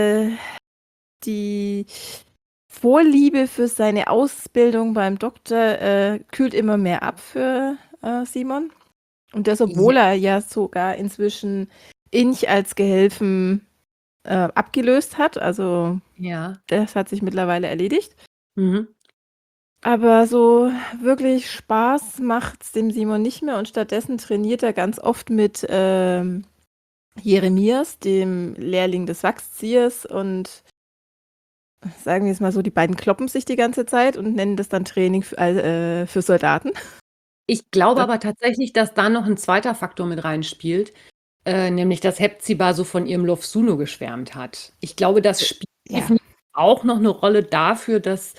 die Vorliebe für seine Ausbildung beim Doktor kühlt immer mehr ab für Simon. Und das, obwohl er ja sogar inzwischen Inch als Gehilfen abgelöst hat. Also Ja. das hat sich mittlerweile erledigt. Mhm. Aber so wirklich Spaß macht es dem Simon nicht mehr und stattdessen trainiert er ganz oft mit Jeremias, dem Lehrling des Wachsziehers, und sagen wir es mal so, die beiden kloppen sich die ganze Zeit und nennen das dann Training für Soldaten. Ich glaube aber tatsächlich, dass da noch ein zweiter Faktor mit reinspielt, nämlich dass Hepzibah so von ihrem Lofsuno geschwärmt hat. Ich glaube, das spielt definitiv auch noch eine Rolle dafür, dass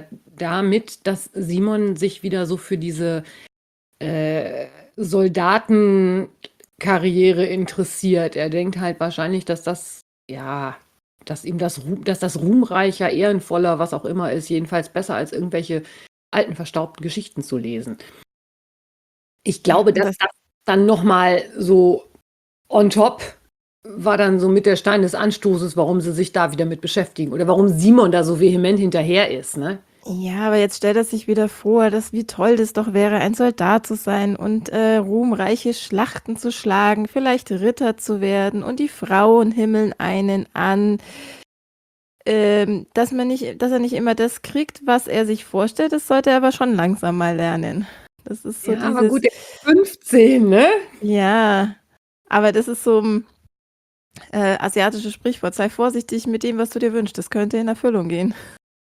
Simon sich wieder so für diese Soldatenkarriere interessiert. Er denkt halt wahrscheinlich, dass das ruhmreicher, ehrenvoller, was auch immer ist, jedenfalls besser als irgendwelche alten, verstaubten Geschichten zu lesen. Ich glaube, dass das dann nochmal so on top war dann so mit der Stein des Anstoßes, warum sie sich da wieder mit beschäftigen oder warum Simon da so vehement hinterher ist, ne? Ja, aber jetzt stellt er sich wieder vor, wie toll das doch wäre, ein Soldat zu sein und ruhmreiche Schlachten zu schlagen, vielleicht Ritter zu werden, und die Frauen himmeln einen an. Dass er nicht immer das kriegt, was er sich vorstellt, das sollte er aber schon langsam mal lernen. Das ist so aber gut, der ist 15, ne? Ja, aber das ist so ein asiatisches Sprichwort. Sei vorsichtig mit dem, was du dir wünschst. Das könnte in Erfüllung gehen.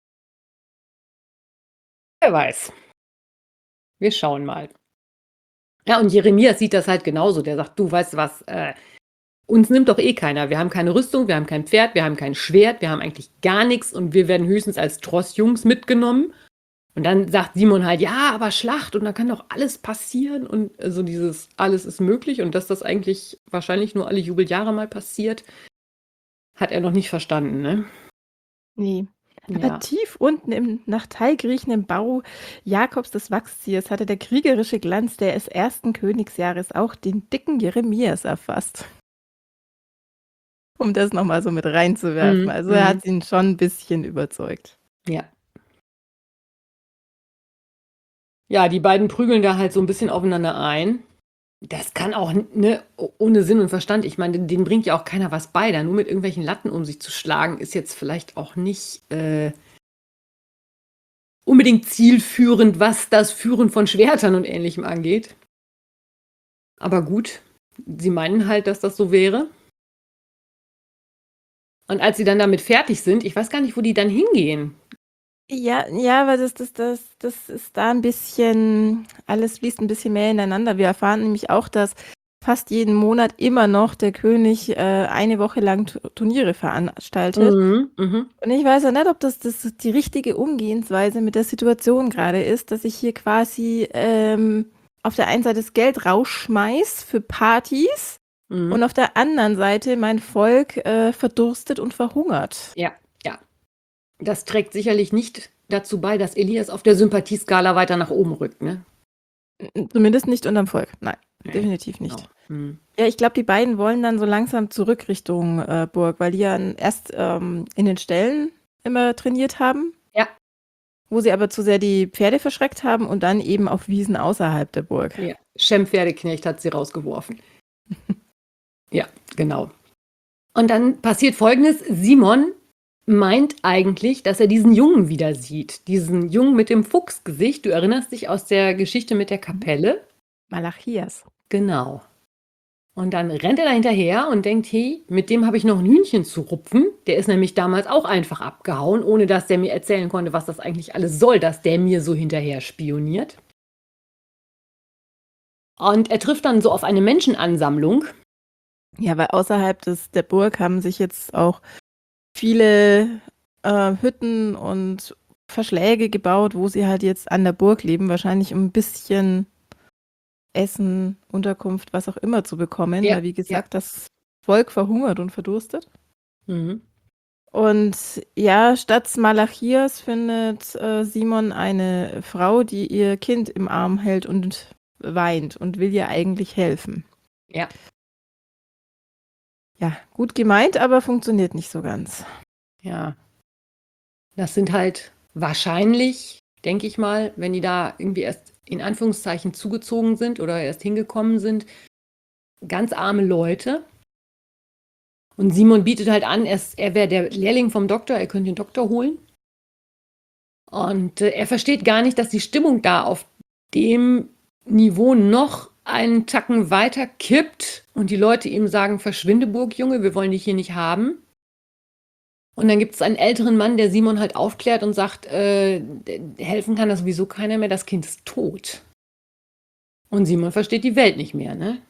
Wer weiß. Wir schauen mal. Ja, und Jeremias sieht das halt genauso. Der sagt, du, weißt du was, uns nimmt doch eh keiner. Wir haben keine Rüstung, wir haben kein Pferd, wir haben kein Schwert, wir haben eigentlich gar nichts und wir werden höchstens als Trossjungs mitgenommen. Und dann sagt Simon halt, ja, aber Schlacht und da kann doch alles passieren und so dieses alles ist möglich und dass das eigentlich wahrscheinlich nur alle Jubeljahre mal passiert, hat er noch nicht verstanden, ne? Nee. Ja. Aber tief unten im nach Teig riechenden Bau Jakobs des Wachsziehers hatte der kriegerische Glanz des ersten Königsjahres auch den dicken Jeremias erfasst. Um das nochmal so mit reinzuwerfen. Also er hat ihn schon ein bisschen überzeugt. Ja. Ja, die beiden prügeln da halt so ein bisschen aufeinander ein. Das kann auch, ne, ohne Sinn und Verstand. Ich meine, denen bringt ja auch keiner was bei. Da nur mit irgendwelchen Latten um sich zu schlagen, ist jetzt vielleicht auch nicht unbedingt zielführend, was das Führen von Schwertern und Ähnlichem angeht. Aber gut, sie meinen halt, dass das so wäre. Und als sie dann damit fertig sind, ich weiß gar nicht, wo die dann hingehen. Ja, aber das ist da ein bisschen, alles fließt ein bisschen mehr ineinander. Wir erfahren nämlich auch, dass fast jeden Monat immer noch der König eine Woche lang Turniere veranstaltet. Und ich weiß ja nicht, ob das die richtige Umgehensweise mit der Situation gerade ist, dass ich hier quasi auf der einen Seite das Geld rausschmeiß für Partys und auf der anderen Seite mein Volk verdurstet und verhungert. Ja. Das trägt sicherlich nicht dazu bei, dass Elias auf der Sympathieskala weiter nach oben rückt, ne? Zumindest nicht unterm Volk. Nein, definitiv nicht. Genau. Ja, ich glaube, die beiden wollen dann so langsam zurück Richtung Burg, weil die ja erst in den Ställen immer trainiert haben. Ja. Wo sie aber zu sehr die Pferde verschreckt haben und dann eben auf Wiesen außerhalb der Burg. Ja, Schemm-Pferdeknecht hat sie rausgeworfen. Ja, genau. Und dann passiert Folgendes. Simon meint eigentlich, dass er diesen Jungen wieder sieht. Diesen Jungen mit dem Fuchsgesicht. Du erinnerst dich aus der Geschichte mit der Kapelle? Malachias. Genau. Und dann rennt er da hinterher und denkt, hey, mit dem habe ich noch ein Hühnchen zu rupfen. Der ist nämlich damals auch einfach abgehauen, ohne dass der mir erzählen konnte, was das eigentlich alles soll, dass der mir so hinterher spioniert. Und er trifft dann so auf eine Menschenansammlung. Ja, weil außerhalb der Burg haben sich jetzt auch viele Hütten und Verschläge gebaut, wo sie halt jetzt an der Burg leben, wahrscheinlich um ein bisschen Essen, Unterkunft, was auch immer zu bekommen, Ja, weil wie ja. gesagt, das Volk verhungert und verdurstet. Mhm. Und ja, statt Malachias findet Simon eine Frau, die ihr Kind im Arm hält und weint und will ihr eigentlich helfen. Ja. Ja, gut gemeint, aber funktioniert nicht so ganz. Ja. Das sind halt wahrscheinlich, denke ich mal, wenn die da irgendwie erst in Anführungszeichen zugezogen sind oder erst hingekommen sind, ganz arme Leute. Und Simon bietet halt an, er wäre der Lehrling vom Doktor, er könnte den Doktor holen. Und er versteht gar nicht, dass die Stimmung da auf dem Niveau noch einen Tacken weiter kippt und die Leute ihm sagen, verschwinde Burgjunge, wir wollen dich hier nicht haben. Und dann gibt es einen älteren Mann, der Simon halt aufklärt und sagt, helfen kann das sowieso keiner mehr, das Kind ist tot. Und Simon versteht die Welt nicht mehr, ne?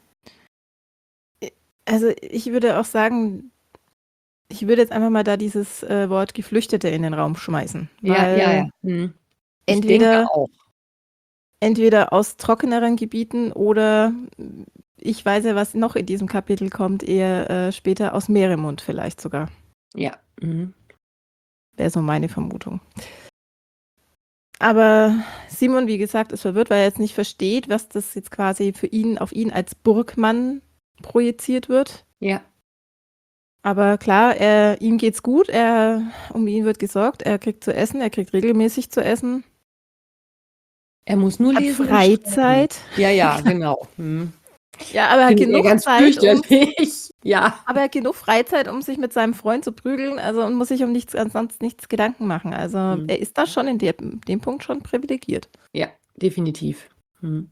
Also ich würde auch sagen, ich würde jetzt einfach mal da dieses Wort Geflüchtete in den Raum schmeißen. Weil Hm. Ich entweder, denke auch. entweder aus trockeneren Gebieten oder ich weiß ja, was noch in diesem Kapitel kommt, eher später aus Meeremund vielleicht sogar. Ja. Mhm. Wäre so meine Vermutung. Aber Simon, wie gesagt, ist verwirrt, weil er jetzt nicht versteht, was das jetzt quasi für ihn, auf ihn als Burgmann projiziert wird. Ja. Aber klar, ihm geht's gut, um ihn wird gesorgt, er kriegt zu essen, er kriegt regelmäßig zu essen, Er muss nur hat lesen und schreiben. Freizeit. Ja, genau. Hm. Ja, aber er hat Findet er genug ganz Zeit, fürchterlich. Ja. aber er hat genug Freizeit, um sich mit seinem Freund zu prügeln, also und muss sich um sonst nichts Gedanken machen. Also er ist da schon in dem Punkt schon privilegiert. Ja, definitiv. Hm.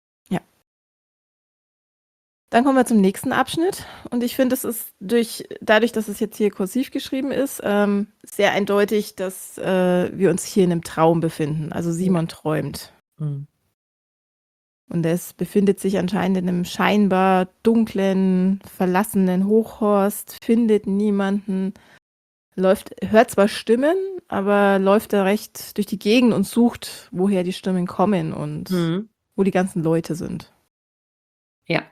Dann kommen wir zum nächsten Abschnitt und ich finde, es ist dadurch, dass es jetzt hier kursiv geschrieben ist, sehr eindeutig, dass wir uns hier in einem Traum befinden. Also Simon träumt. Hm. Und es befindet sich anscheinend in einem scheinbar dunklen, verlassenen Hochhorst, findet niemanden, hört zwar Stimmen, aber läuft da recht durch die Gegend und sucht, woher die Stimmen kommen und Hm. wo die ganzen Leute sind. Ja.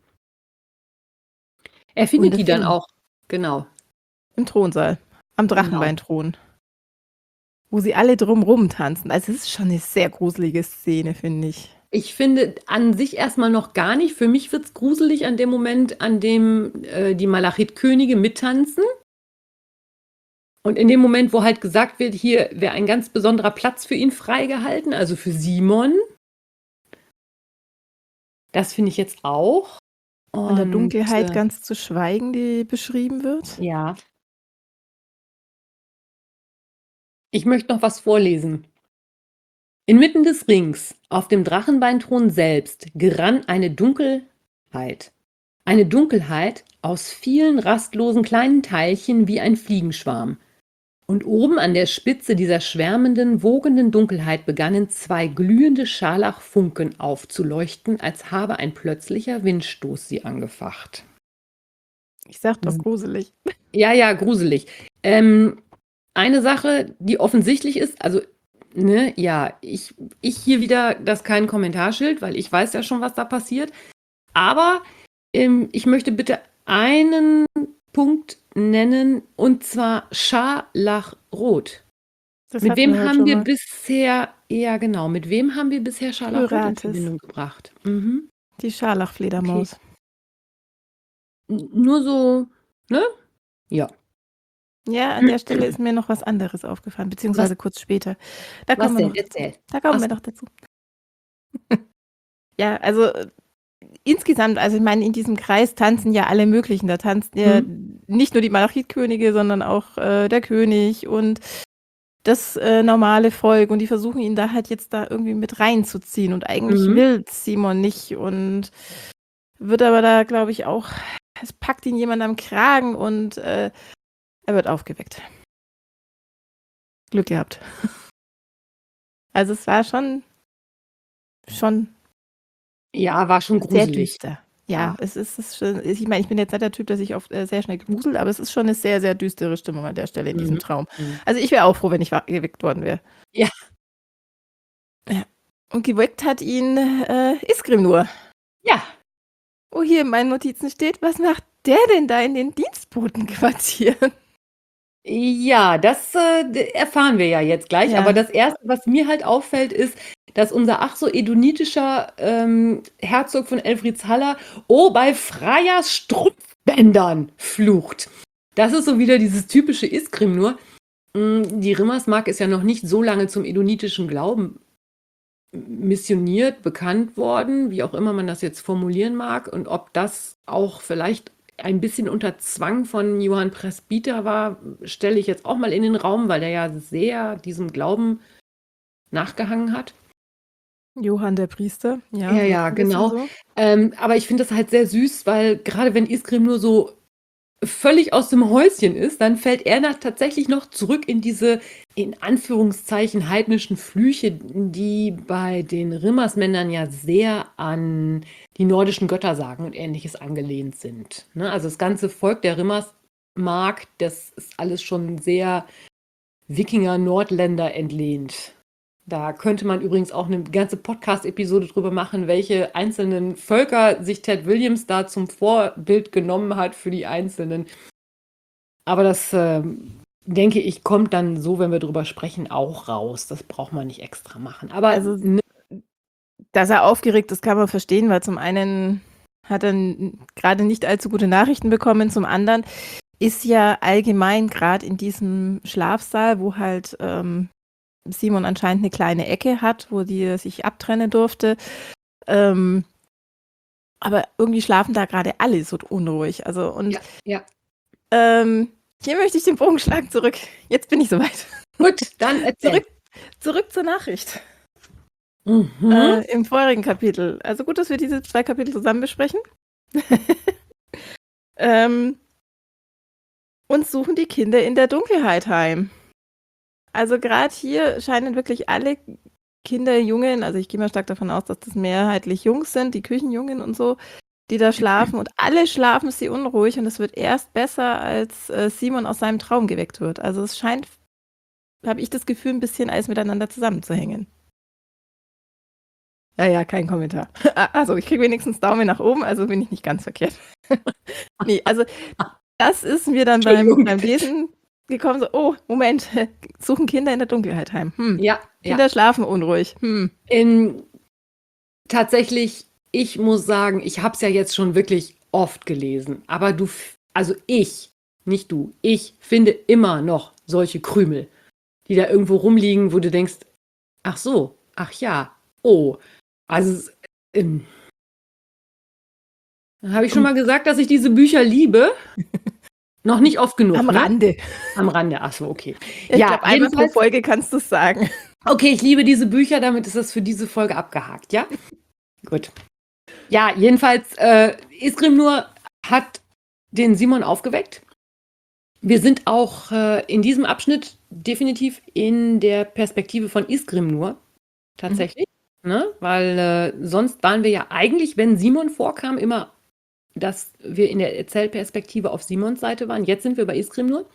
Er findet Und die dann auch, genau. Im Thronsaal, am Drachenbeinthron, wo sie alle drumrum tanzen. Also es ist schon eine sehr gruselige Szene, finde ich. Ich finde an sich erstmal noch gar nicht. Für mich wird es gruselig an dem Moment, an dem die Malachit-Könige mittanzen. Und in dem Moment, wo halt gesagt wird, hier wäre ein ganz besonderer Platz für ihn freigehalten, also für Simon. Das finde ich jetzt auch. Von der Dunkelheit ganz zu schweigen, die beschrieben wird. Ja. Ich möchte noch was vorlesen. Inmitten des Rings, auf dem Drachenbeinthron selbst, gerann eine Dunkelheit. Eine Dunkelheit aus vielen rastlosen kleinen Teilchen wie ein Fliegenschwarm. Und oben an der Spitze dieser schwärmenden, wogenden Dunkelheit begannen zwei glühende Scharlachfunken aufzuleuchten, als habe ein plötzlicher Windstoß sie angefacht. Ich sag doch gruselig. Ja, gruselig. Eine Sache, die offensichtlich ist, also, ne, ja, ich hier wieder das kein Kommentarschild, weil ich weiß ja schon, was da passiert. Aber ich möchte bitte einen Punkt nennen, und zwar Scharlachrot. Mit wem haben wir bisher, ja genau, mit wem haben wir bisher Scharlachrot in Verbindung gebracht? Mhm. Die Scharlachfledermaus. Okay. Nur so, ne? Ja. Ja, an der Stelle ist mir noch was anderes aufgefallen, beziehungsweise kurz später. Da kommen wir noch dazu. Da kommen wir noch dazu. Ja, also insgesamt, also ich meine, in diesem Kreis tanzen ja alle möglichen. Da tanzen ja nicht nur die Malachit-Könige, sondern auch der König und das normale Volk. Und die versuchen ihn da halt jetzt da irgendwie mit reinzuziehen. Und eigentlich will Simon nicht und wird aber da, glaube ich, auch, es packt ihn jemand am Kragen und er wird aufgeweckt. Glück gehabt. Also es war schon ja, war schon sehr gruselig. düster. Ja, es ist schon, ich meine, ich bin jetzt nicht der Typ, der sich oft sehr schnell gruselt, aber es ist schon eine sehr, sehr düstere Stimmung an der Stelle in diesem Traum. Also ich wäre auch froh, wenn ich geweckt worden wäre. Ja. Und geweckt hat ihn Isgrim nur. hier in meinen Notizen steht, was macht der denn da in den Dienstbotenquartieren? Ja, das erfahren wir ja jetzt gleich. Ja. Aber das Erste, was mir halt auffällt, ist, dass unser ach so edonitischer Herzog von Elfridshaller bei Freyas Strumpfbändern flucht. Das ist so wieder dieses typische Iskrim nur. Die Rimmersmark ist ja noch nicht so lange zum edonitischen Glauben missioniert, bekannt worden, wie auch immer man das jetzt formulieren mag. Und ob das auch vielleicht ein bisschen unter Zwang von Johann Presbyter war, stelle ich jetzt auch mal in den Raum, weil der ja sehr diesem Glauben nachgehangen hat. Johann der Priester, ja. Ja, ein bisschen genau. so. Aber ich finde das halt sehr süß, weil gerade wenn Iskrim nur so völlig aus dem Häuschen ist, dann fällt er tatsächlich noch zurück in diese, in Anführungszeichen, heidnischen Flüche, die bei den Rimmersmännern ja sehr an die nordischen Göttersagen und Ähnliches angelehnt sind. Ne? Also das ganze Volk der Rimmersmark, das ist alles schon sehr Wikinger-Nordländer entlehnt. Da könnte man übrigens auch eine ganze Podcast-Episode drüber machen, welche einzelnen Völker sich Ted Williams da zum Vorbild genommen hat für die einzelnen. Aber das, denke ich, kommt dann so, wenn wir drüber sprechen, auch raus. Das braucht man nicht extra machen. Aber Also, dass er aufgeregt ist, kann man verstehen, weil zum einen hat er gerade nicht allzu gute Nachrichten bekommen, zum anderen ist ja allgemein gerade in diesem Schlafsaal, wo halt Simon anscheinend eine kleine Ecke hat, wo die sich abtrennen durfte. Aber irgendwie schlafen da gerade alle so unruhig. Also und ja. hier möchte ich den Bogen schlagen zurück. Jetzt bin ich soweit. Gut, dann erzähl. Zurück zur Nachricht. Mhm. Im vorigen Kapitel. Also gut, dass wir diese 2 Kapitel zusammen besprechen. Uns suchen die Kinder in der Dunkelheit heim. Also gerade hier scheinen wirklich alle Kinder, Jungen, also ich gehe mal stark davon aus, dass das mehrheitlich Jungs sind, die Küchenjungen und so, die da schlafen und alle schlafen sie unruhig und es wird erst besser, als Simon aus seinem Traum geweckt wird. Also es scheint, habe ich das Gefühl, ein bisschen alles miteinander zusammenzuhängen. Ja, kein Kommentar. Also ich kriege wenigstens Daumen nach oben, also bin ich nicht ganz verkehrt. Nee, also das ist mir dann beim Lesen gekommen, so, oh, Moment, suchen Kinder in der Dunkelheit heim. Ja. Kinder schlafen unruhig. Tatsächlich, ich muss sagen, ich habe es ja jetzt schon wirklich oft gelesen, aber ich, nicht du, ich finde immer noch solche Krümel, die da irgendwo rumliegen, wo du denkst, ach so, ach ja, oh. Also, habe ich schon mal gesagt, dass ich diese Bücher liebe? Noch nicht oft genug. Am Rande. Am Rande, ach so, okay. Ich glaube, einmal pro Folge kannst du es sagen. Okay, ich liebe diese Bücher, damit ist das für diese Folge abgehakt, ja? Gut. Ja, jedenfalls, Iskrimnur hat den Simon aufgeweckt. Wir sind auch in diesem Abschnitt definitiv in der Perspektive von Iskrimnur. Tatsächlich. Ne? Weil sonst waren wir ja eigentlich, wenn Simon vorkam, immer, dass wir in der Erzählperspektive auf Simons Seite waren. Jetzt sind wir bei Iskrimnur.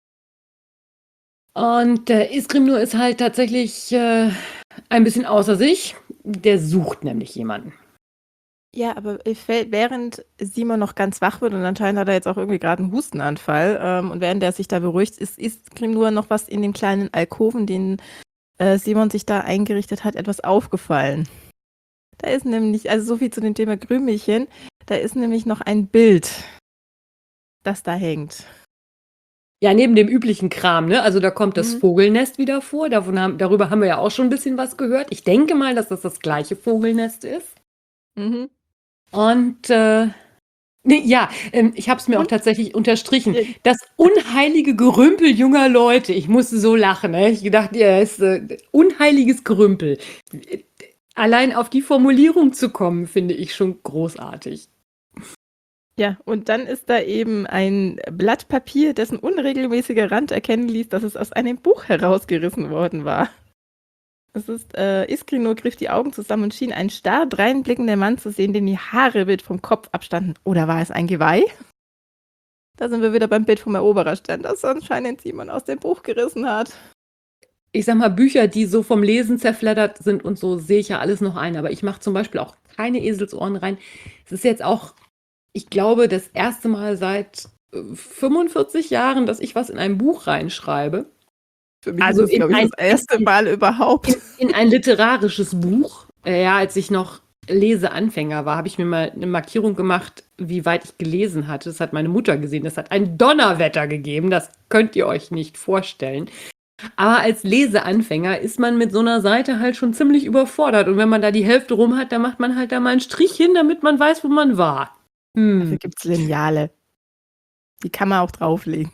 Und Iskrimnur ist halt tatsächlich ein bisschen außer sich. Der sucht nämlich jemanden. Ja, aber während Simon noch ganz wach wird und anscheinend hat er jetzt auch irgendwie gerade einen Hustenanfall und während er sich da beruhigt, ist Iskrimnur noch was in dem kleinen Alkoven, den Simon sich da eingerichtet hat, etwas aufgefallen. Da ist nämlich, also so viel zu dem Thema Krümelchen, da ist nämlich noch ein Bild, das da hängt. Ja, neben dem üblichen Kram, ne? Also da kommt das Vogelnest wieder vor. Darüber haben wir ja auch schon ein bisschen was gehört. Ich denke mal, dass das gleiche Vogelnest ist. Mhm. Und ich habe es mir auch tatsächlich unterstrichen. Das unheilige Gerümpel junger Leute. Ich musste so lachen. Ne? Ich dachte, ja, es ist unheiliges Gerümpel. Allein auf die Formulierung zu kommen, finde ich schon großartig. Ja, und dann ist da eben ein Blatt Papier, dessen unregelmäßiger Rand erkennen ließ, dass es aus einem Buch herausgerissen worden war. Es ist, Iskrimnur griff die Augen zusammen und schien einen starr dreinblickenden Mann zu sehen, dem die Haare wild vom Kopf abstanden. Oder war es ein Geweih? Da sind wir wieder beim Bild vom Erobererstern, das anscheinend Simon aus dem Buch gerissen hat. Ich sag mal, Bücher, die so vom Lesen zerfleddert sind und so, sehe ich ja alles noch ein. Aber ich mache zum Beispiel auch keine Eselsohren rein. Es ist jetzt auch ich glaube, das erste Mal seit 45 Jahren, dass ich was in ein Buch reinschreibe. Für mich Also ist das, glaube ich, das erste Mal überhaupt. In ein literarisches Buch. Ja, als ich noch Leseanfänger war, habe ich mir mal eine Markierung gemacht, wie weit ich gelesen hatte. Das hat meine Mutter gesehen. Das hat ein Donnerwetter gegeben. Das könnt ihr euch nicht vorstellen. Aber als Leseanfänger ist man mit so einer Seite halt schon ziemlich überfordert. Und wenn man da die Hälfte rum hat, dann macht man halt da mal einen Strich hin, damit man weiß, wo man war. Dafür gibt es Lineale. Die kann man auch drauflegen.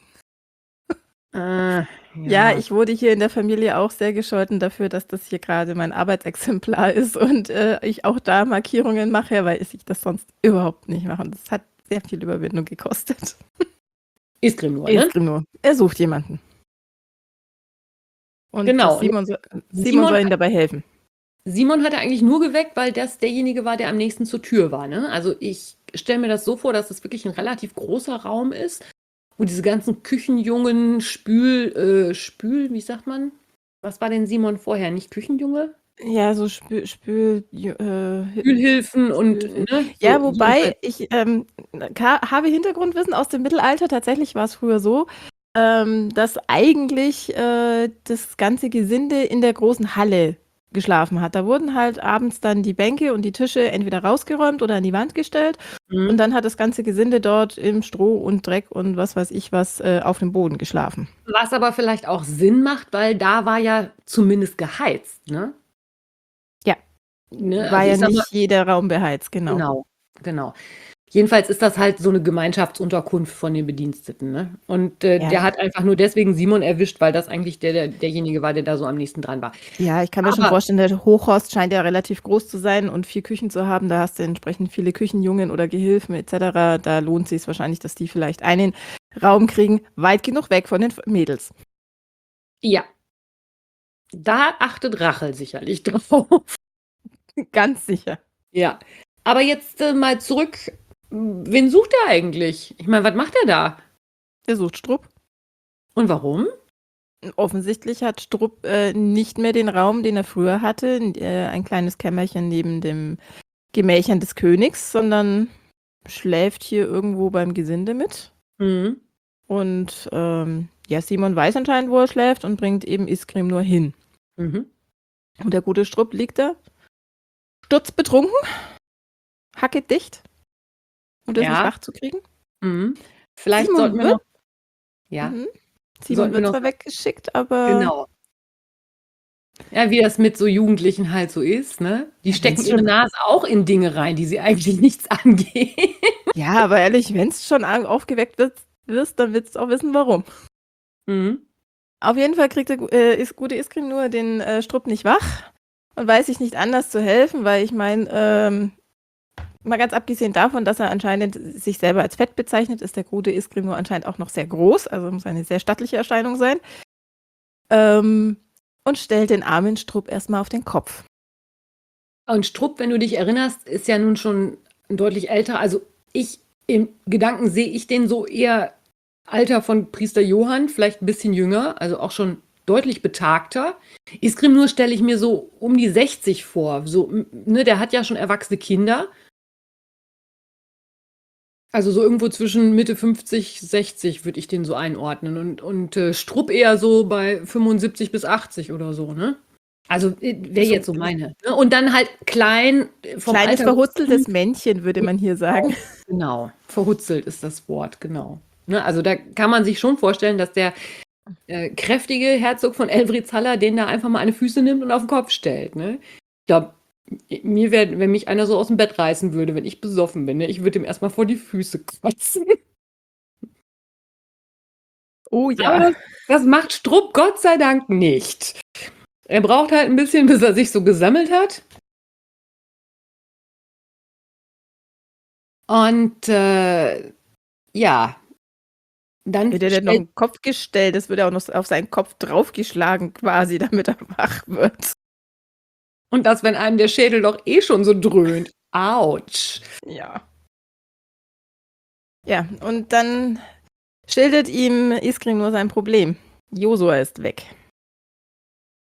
Ja, ich wurde hier in der Familie auch sehr gescholten dafür, dass das hier gerade mein Arbeitsexemplar ist und ich auch da Markierungen mache, weil ich das sonst überhaupt nicht mache. Und das hat sehr viel Überwindung gekostet. Isgrim nur, ne? Isgrim nur. Er sucht jemanden. Und Genau. Simon soll ihm dabei helfen. Simon hatte eigentlich nur geweckt, weil das derjenige war, der am nächsten zur Tür war. Ne? Also ich stelle mir das so vor, dass das wirklich ein relativ großer Raum ist, wo diese ganzen Küchenjungen, wie sagt man? Was war denn Simon vorher? Nicht Küchenjunge? Ja, so Spülhilfen und ne? Ja, so, wobei ich habe Hintergrundwissen aus dem Mittelalter. Tatsächlich war es früher so, dass eigentlich das ganze Gesinde in der großen Halle geschlafen hat. Da wurden halt abends dann die Bänke und die Tische entweder rausgeräumt oder an die Wand gestellt. Und dann hat das ganze Gesinde dort im Stroh und Dreck und was weiß ich was auf dem Boden geschlafen. Was aber vielleicht auch Sinn macht, weil da war ja zumindest geheizt, ne? Ja. Ne? War Also ja ich sag mal, nicht jeder Raum beheizt, genau. Genau. Jedenfalls ist das halt so eine Gemeinschaftsunterkunft von den Bediensteten, ne? Und der hat einfach nur deswegen Simon erwischt, weil das eigentlich derjenige war, der da so am nächsten dran war. Ja, ich kann mir schon vorstellen, der Hochhorst scheint ja relativ groß zu sein und 4 Küchen zu haben. Da hast du entsprechend viele Küchenjungen oder Gehilfen etc. Da lohnt sich es wahrscheinlich, dass die vielleicht einen Raum kriegen, weit genug weg von den Mädels. Ja. Da achtet Rachel sicherlich drauf. Ganz sicher. Ja. Aber jetzt mal zurück. Wen sucht er eigentlich? Ich meine, was macht er da? Der sucht Strupp. Und warum? Offensichtlich hat Strupp nicht mehr den Raum, den er früher hatte, ein kleines Kämmerchen neben dem Gemächern des Königs, sondern schläft hier irgendwo beim Gesinde mit. Mhm. Und ja, Simon weiß anscheinend, wo er schläft und bringt eben Isgrim nur hin. Mhm. Und der gute Strupp liegt da, sturzbetrunken, hackedicht und ist nicht wach zu kriegen. Mhm. Vielleicht Simon sollten wir wird- noch. Ja, Simon Sollten wir wird noch- zwar weggeschickt, aber genau. Ja, wie das mit so Jugendlichen halt so ist, ne? Die stecken wenn's ihre schon- Nase auch in Dinge rein, die sie eigentlich nichts angehen. ja, aber ehrlich, wenn es schon aufgeweckt wirst, dann willst du auch wissen, warum. Mhm. Auf jeden Fall kriegt gute Isgrim nur den Strupp nicht wach und weiß sich nicht anders zu helfen, weil ich meine, mal ganz abgesehen davon, dass er anscheinend sich selber als fett bezeichnet, ist der gute Isgrim nur anscheinend auch noch sehr groß, also muss eine sehr stattliche Erscheinung sein. Und stellt den armen Strupp erstmal auf den Kopf. Und Strupp, wenn du dich erinnerst, ist ja nun schon deutlich älter. Also im Gedanken sehe ich den so eher Alter von Priester Johann, vielleicht ein bisschen jünger, also auch schon deutlich betagter. Isgrim nur stelle ich mir so um die 60 vor. So, ne, der hat ja schon erwachsene Kinder. Also so irgendwo zwischen Mitte 50, 60 würde ich den so einordnen. Und Strupp eher so bei 75 bis 80 oder so, ne? Also wäre jetzt so meine. Ne? Und dann halt klein. Kleines verhutzeltes Männchen, würde man hier sagen. Genau, verhutzelt ist das Wort, genau. Ne? Also da kann man sich schon vorstellen, dass der kräftige Herzog von Elfridshaller den da einfach mal an die Füße nimmt und auf den Kopf stellt. Ne? Ich glaube, wenn mich einer so aus dem Bett reißen würde, wenn ich besoffen bin, ne? Ich würde ihm erstmal vor die Füße kotzen. Oh ja. Aber das macht Strupp Gott sei Dank nicht. Er braucht halt ein bisschen, bis er sich so gesammelt hat. Und ja, dann Wird er denn noch einen Kopf gestellt? Das wird er auch noch auf seinen Kopf draufgeschlagen, quasi, damit er wach wird. Und das, wenn einem der Schädel doch eh schon so dröhnt. Autsch. Ja. Ja, und dann schildert ihm Isgrim nur sein Problem. Josua ist weg. Ja,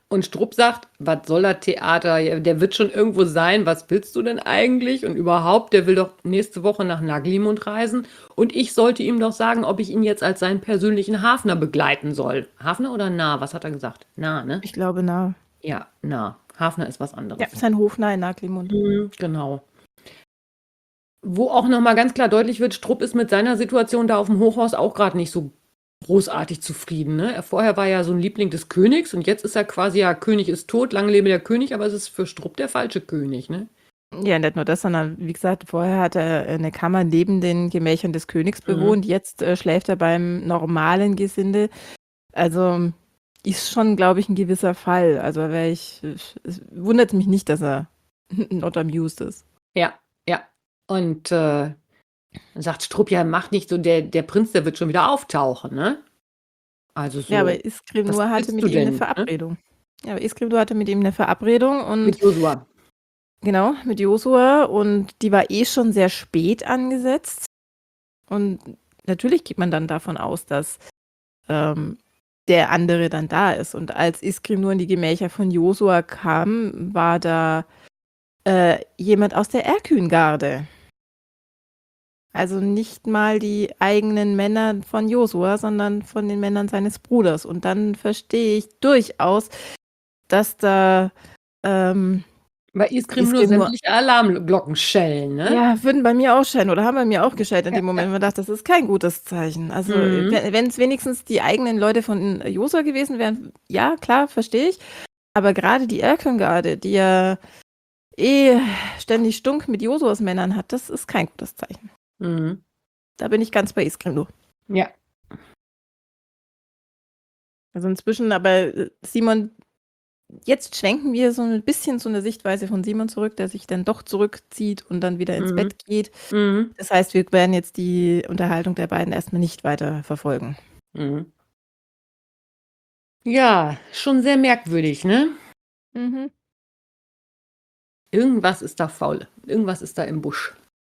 Und Strupp sagt, was soll das Theater? Ja, der wird schon irgendwo sein. Was willst du denn eigentlich? Und überhaupt, der will doch nächste Woche nach Naglimund reisen. Und ich sollte ihm doch sagen, ob ich ihn jetzt als seinen persönlichen Hafner begleiten soll. Hafner oder nah? Was hat er gesagt? Nah, ne? Ich glaube, na. Ja, nah. Hafner ist was Ja, anderes. sein Hofnarr in Naglimund. Genau. Wo auch nochmal ganz klar deutlich wird, Strupp ist mit seiner Situation da auf dem Hochhaus auch gerade nicht so großartig zufrieden. Ne? Vorher war ja so ein Liebling des Königs und jetzt ist er quasi, ja, König ist tot, lange lebe der König, aber es ist für Strupp der falsche König. Ne? Ja, nicht nur das, sondern wie gesagt, vorher hat er eine Kammer neben den Gemächern des Königs bewohnt, jetzt schläft er beim normalen Gesinde. Also ist schon, glaube ich, ein gewisser Fall. Also es wundert mich nicht, dass er not amused ist. Ja, ja. Und dann sagt Strupp, ja, macht nicht so, der Prinz, der wird schon wieder auftauchen. Ne? Also so. Ja, aber Iskrim was nur hatte willst mit du ihm eine denn, ne? Verabredung. Ja, aber Iskrim nur hatte mit ihm eine Verabredung und Mit Josua. genau, mit Josua und die war schon sehr spät angesetzt. Und natürlich geht man dann davon aus, dass der andere dann da ist. Und als Iskrim nur in die Gemächer von Josua kam, war da jemand aus der Erkyngarde. Also nicht mal die eigenen Männer von Josua, sondern von den Männern seines Bruders. Und dann verstehe ich durchaus, dass da Bei Iskrim nur sämtliche Alarmglocken schellen, ne? ja, würden bei mir auch schellen oder haben bei mir auch geschellt in dem Moment. Man dachte, das ist kein gutes Zeichen. Also wenn es wenigstens die eigenen Leute von Josua gewesen wären, ja, klar, verstehe ich. Aber gerade die Erkyngarde, die ja ständig Stunk mit Josuas Männern hat, das ist kein gutes Zeichen. Mhm. Da bin ich ganz bei Iskrim. Ja. Also inzwischen, aber Simon, jetzt schwenken wir so ein bisschen so eine Sichtweise von Simon zurück, der sich dann doch zurückzieht und dann wieder ins Bett geht. Mhm. Das heißt, wir werden jetzt die Unterhaltung der beiden erstmal nicht weiter verfolgen. Mhm. Ja, schon sehr merkwürdig, ne? Mhm. Irgendwas ist da faul. Irgendwas ist da im Busch.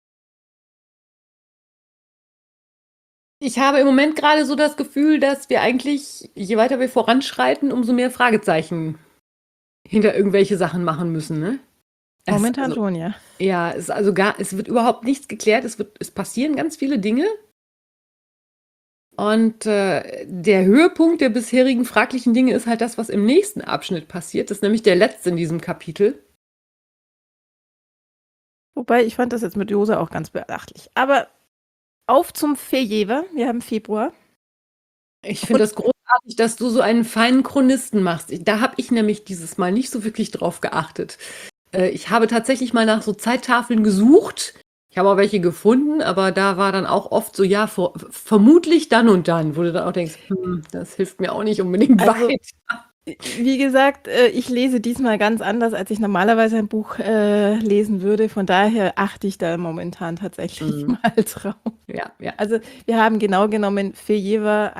Ich habe im Moment gerade so das Gefühl, dass wir eigentlich, je weiter wir voranschreiten, umso mehr Fragezeichen hinter irgendwelche Sachen machen müssen, ne? Momentan schon, ja. Ja, es wird überhaupt nichts geklärt. Es passieren ganz viele Dinge. Und der Höhepunkt der bisherigen fraglichen Dinge ist halt das, was im nächsten Abschnitt passiert. Das ist nämlich der letzte in diesem Kapitel. Wobei, ich fand das jetzt mit Jose auch ganz beachtlich. Aber auf zum Fejever. Wir haben Februar. Ich finde das großartig, dass du so einen feinen Chronisten machst. Da habe ich nämlich dieses Mal nicht so wirklich drauf geachtet. Ich habe tatsächlich mal nach so Zeittafeln gesucht. Ich habe auch welche gefunden, aber da war dann auch oft so, ja, vermutlich dann und dann, wo du dann auch denkst, das hilft mir auch nicht unbedingt weiter. Wie gesagt, ich lese diesmal ganz anders, als ich normalerweise ein Buch lesen würde. Von daher achte ich da momentan tatsächlich mal drauf. Ja, ja. Also wir haben genau genommen Fejever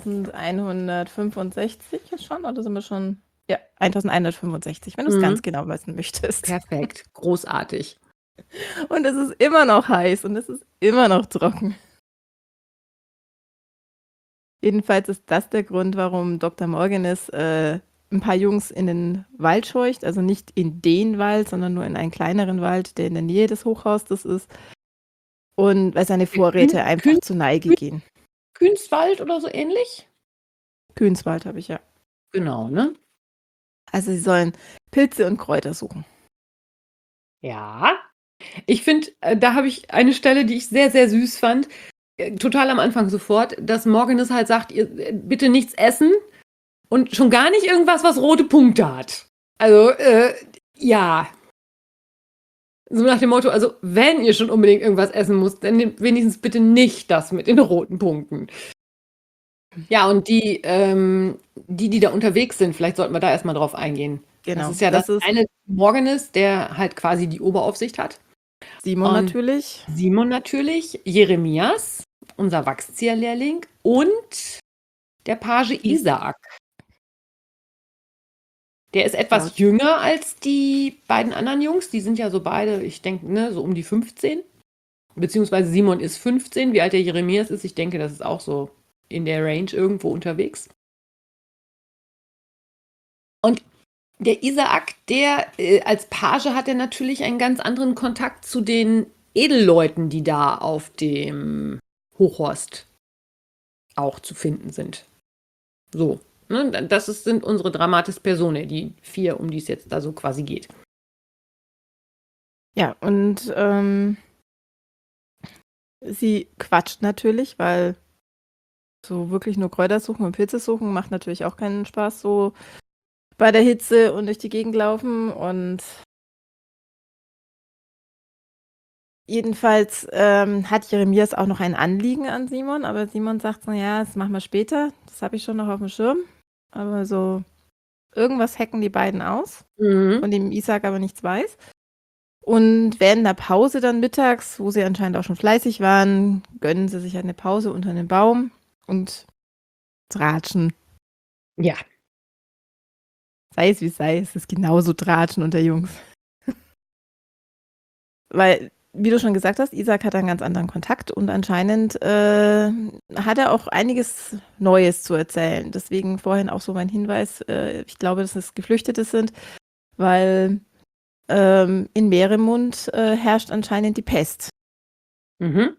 1165 schon, oder sind wir schon? Ja, 1165, wenn du es ganz genau wissen möchtest. Perfekt, großartig. Und es ist immer noch heiß und es ist immer noch trocken. Jedenfalls ist das der Grund, warum Dr. Morganis ein paar Jungs in den Wald scheucht. Also nicht in den Wald, sondern nur in einen kleineren Wald, der in der Nähe des Hochhauses ist. Und weil seine Vorräte einfach zur Neige gehen. Künswald oder so ähnlich? Künswald habe ich ja. Genau, ne? Also sie sollen Pilze und Kräuter suchen. Ja. Ich finde, da habe ich eine Stelle, die ich sehr, sehr süß fand. Total am Anfang sofort, dass Morganis halt sagt, ihr bitte nichts essen und schon gar nicht irgendwas, was rote Punkte hat. Also, ja. So nach dem Motto, also wenn ihr schon unbedingt irgendwas essen müsst, dann nehmt wenigstens bitte nicht das mit den roten Punkten. Ja, und die da unterwegs sind, vielleicht sollten wir da erstmal drauf eingehen. Genau. Das ist ja das eine Morganis, der halt quasi die Oberaufsicht hat. Simon natürlich. Simon natürlich, Jeremias, unser Wachszieherlehrling und der Page Isaak. Der ist etwas jünger als die beiden anderen Jungs. Die sind ja so beide, ich denke, ne, so um die 15. Beziehungsweise Simon ist 15. Wie alt der Jeremias ist, ich denke, das ist auch so in der Range irgendwo unterwegs. Und Der Isaak, als Page hat er natürlich einen ganz anderen Kontakt zu den Edelleuten, die da auf dem Hochhorst auch zu finden sind. So, ne? Sind unsere Dramatis Personae, die 4, um die es jetzt da so quasi geht. Ja, und sie quatscht natürlich, weil so wirklich nur Kräuter suchen und Pilze suchen macht natürlich auch keinen Spaß, so bei der Hitze und durch die Gegend laufen. Und jedenfalls hat Jeremias auch noch ein Anliegen an Simon, aber Simon sagt so, ja, das machen wir später, das habe ich schon noch auf dem Schirm. Aber so irgendwas hacken die beiden aus, von dem Isaac aber nichts weiß. Und während der Pause dann mittags, wo sie anscheinend auch schon fleißig waren, gönnen sie sich eine Pause unter einem Baum und tratschen. Ja. Sei es wie es sei, es ist genauso Tratschen unter Jungs. Weil, wie du schon gesagt hast, Isaac hat einen ganz anderen Kontakt und anscheinend hat er auch einiges Neues zu erzählen. Deswegen vorhin auch so mein Hinweis, ich glaube, dass es Geflüchtete sind, weil in Meeremund herrscht anscheinend die Pest. Mhm.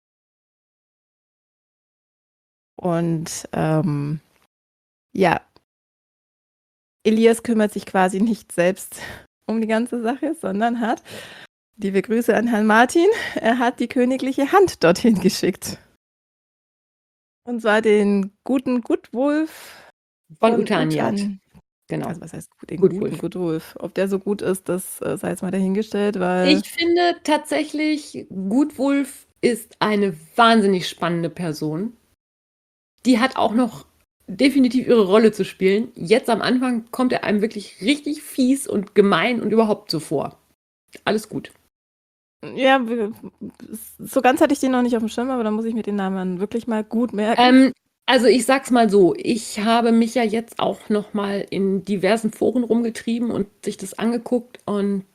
Und ja, Elias kümmert sich quasi nicht selbst um die ganze Sache, sondern hat, liebe Grüße an Herrn Martin, er hat die königliche Hand dorthin geschickt. Und zwar den guten Gutwulf Von Utaniat. Utan. Genau. Also was heißt den Gutwulf. guten Gutwulf? Ob der so gut ist, das sei jetzt mal dahingestellt, weil... Ich finde tatsächlich, Gutwulf ist eine wahnsinnig spannende Person. Die hat auch noch definitiv ihre Rolle zu spielen. Jetzt am Anfang kommt er einem wirklich richtig fies und gemein und überhaupt so vor. Alles gut. Ja, so ganz hatte ich den noch nicht auf dem Schirm, aber da muss ich mir den Namen wirklich mal gut merken. Also ich sag's mal so, ich habe mich ja jetzt auch noch mal in diversen Foren rumgetrieben und sich das angeguckt und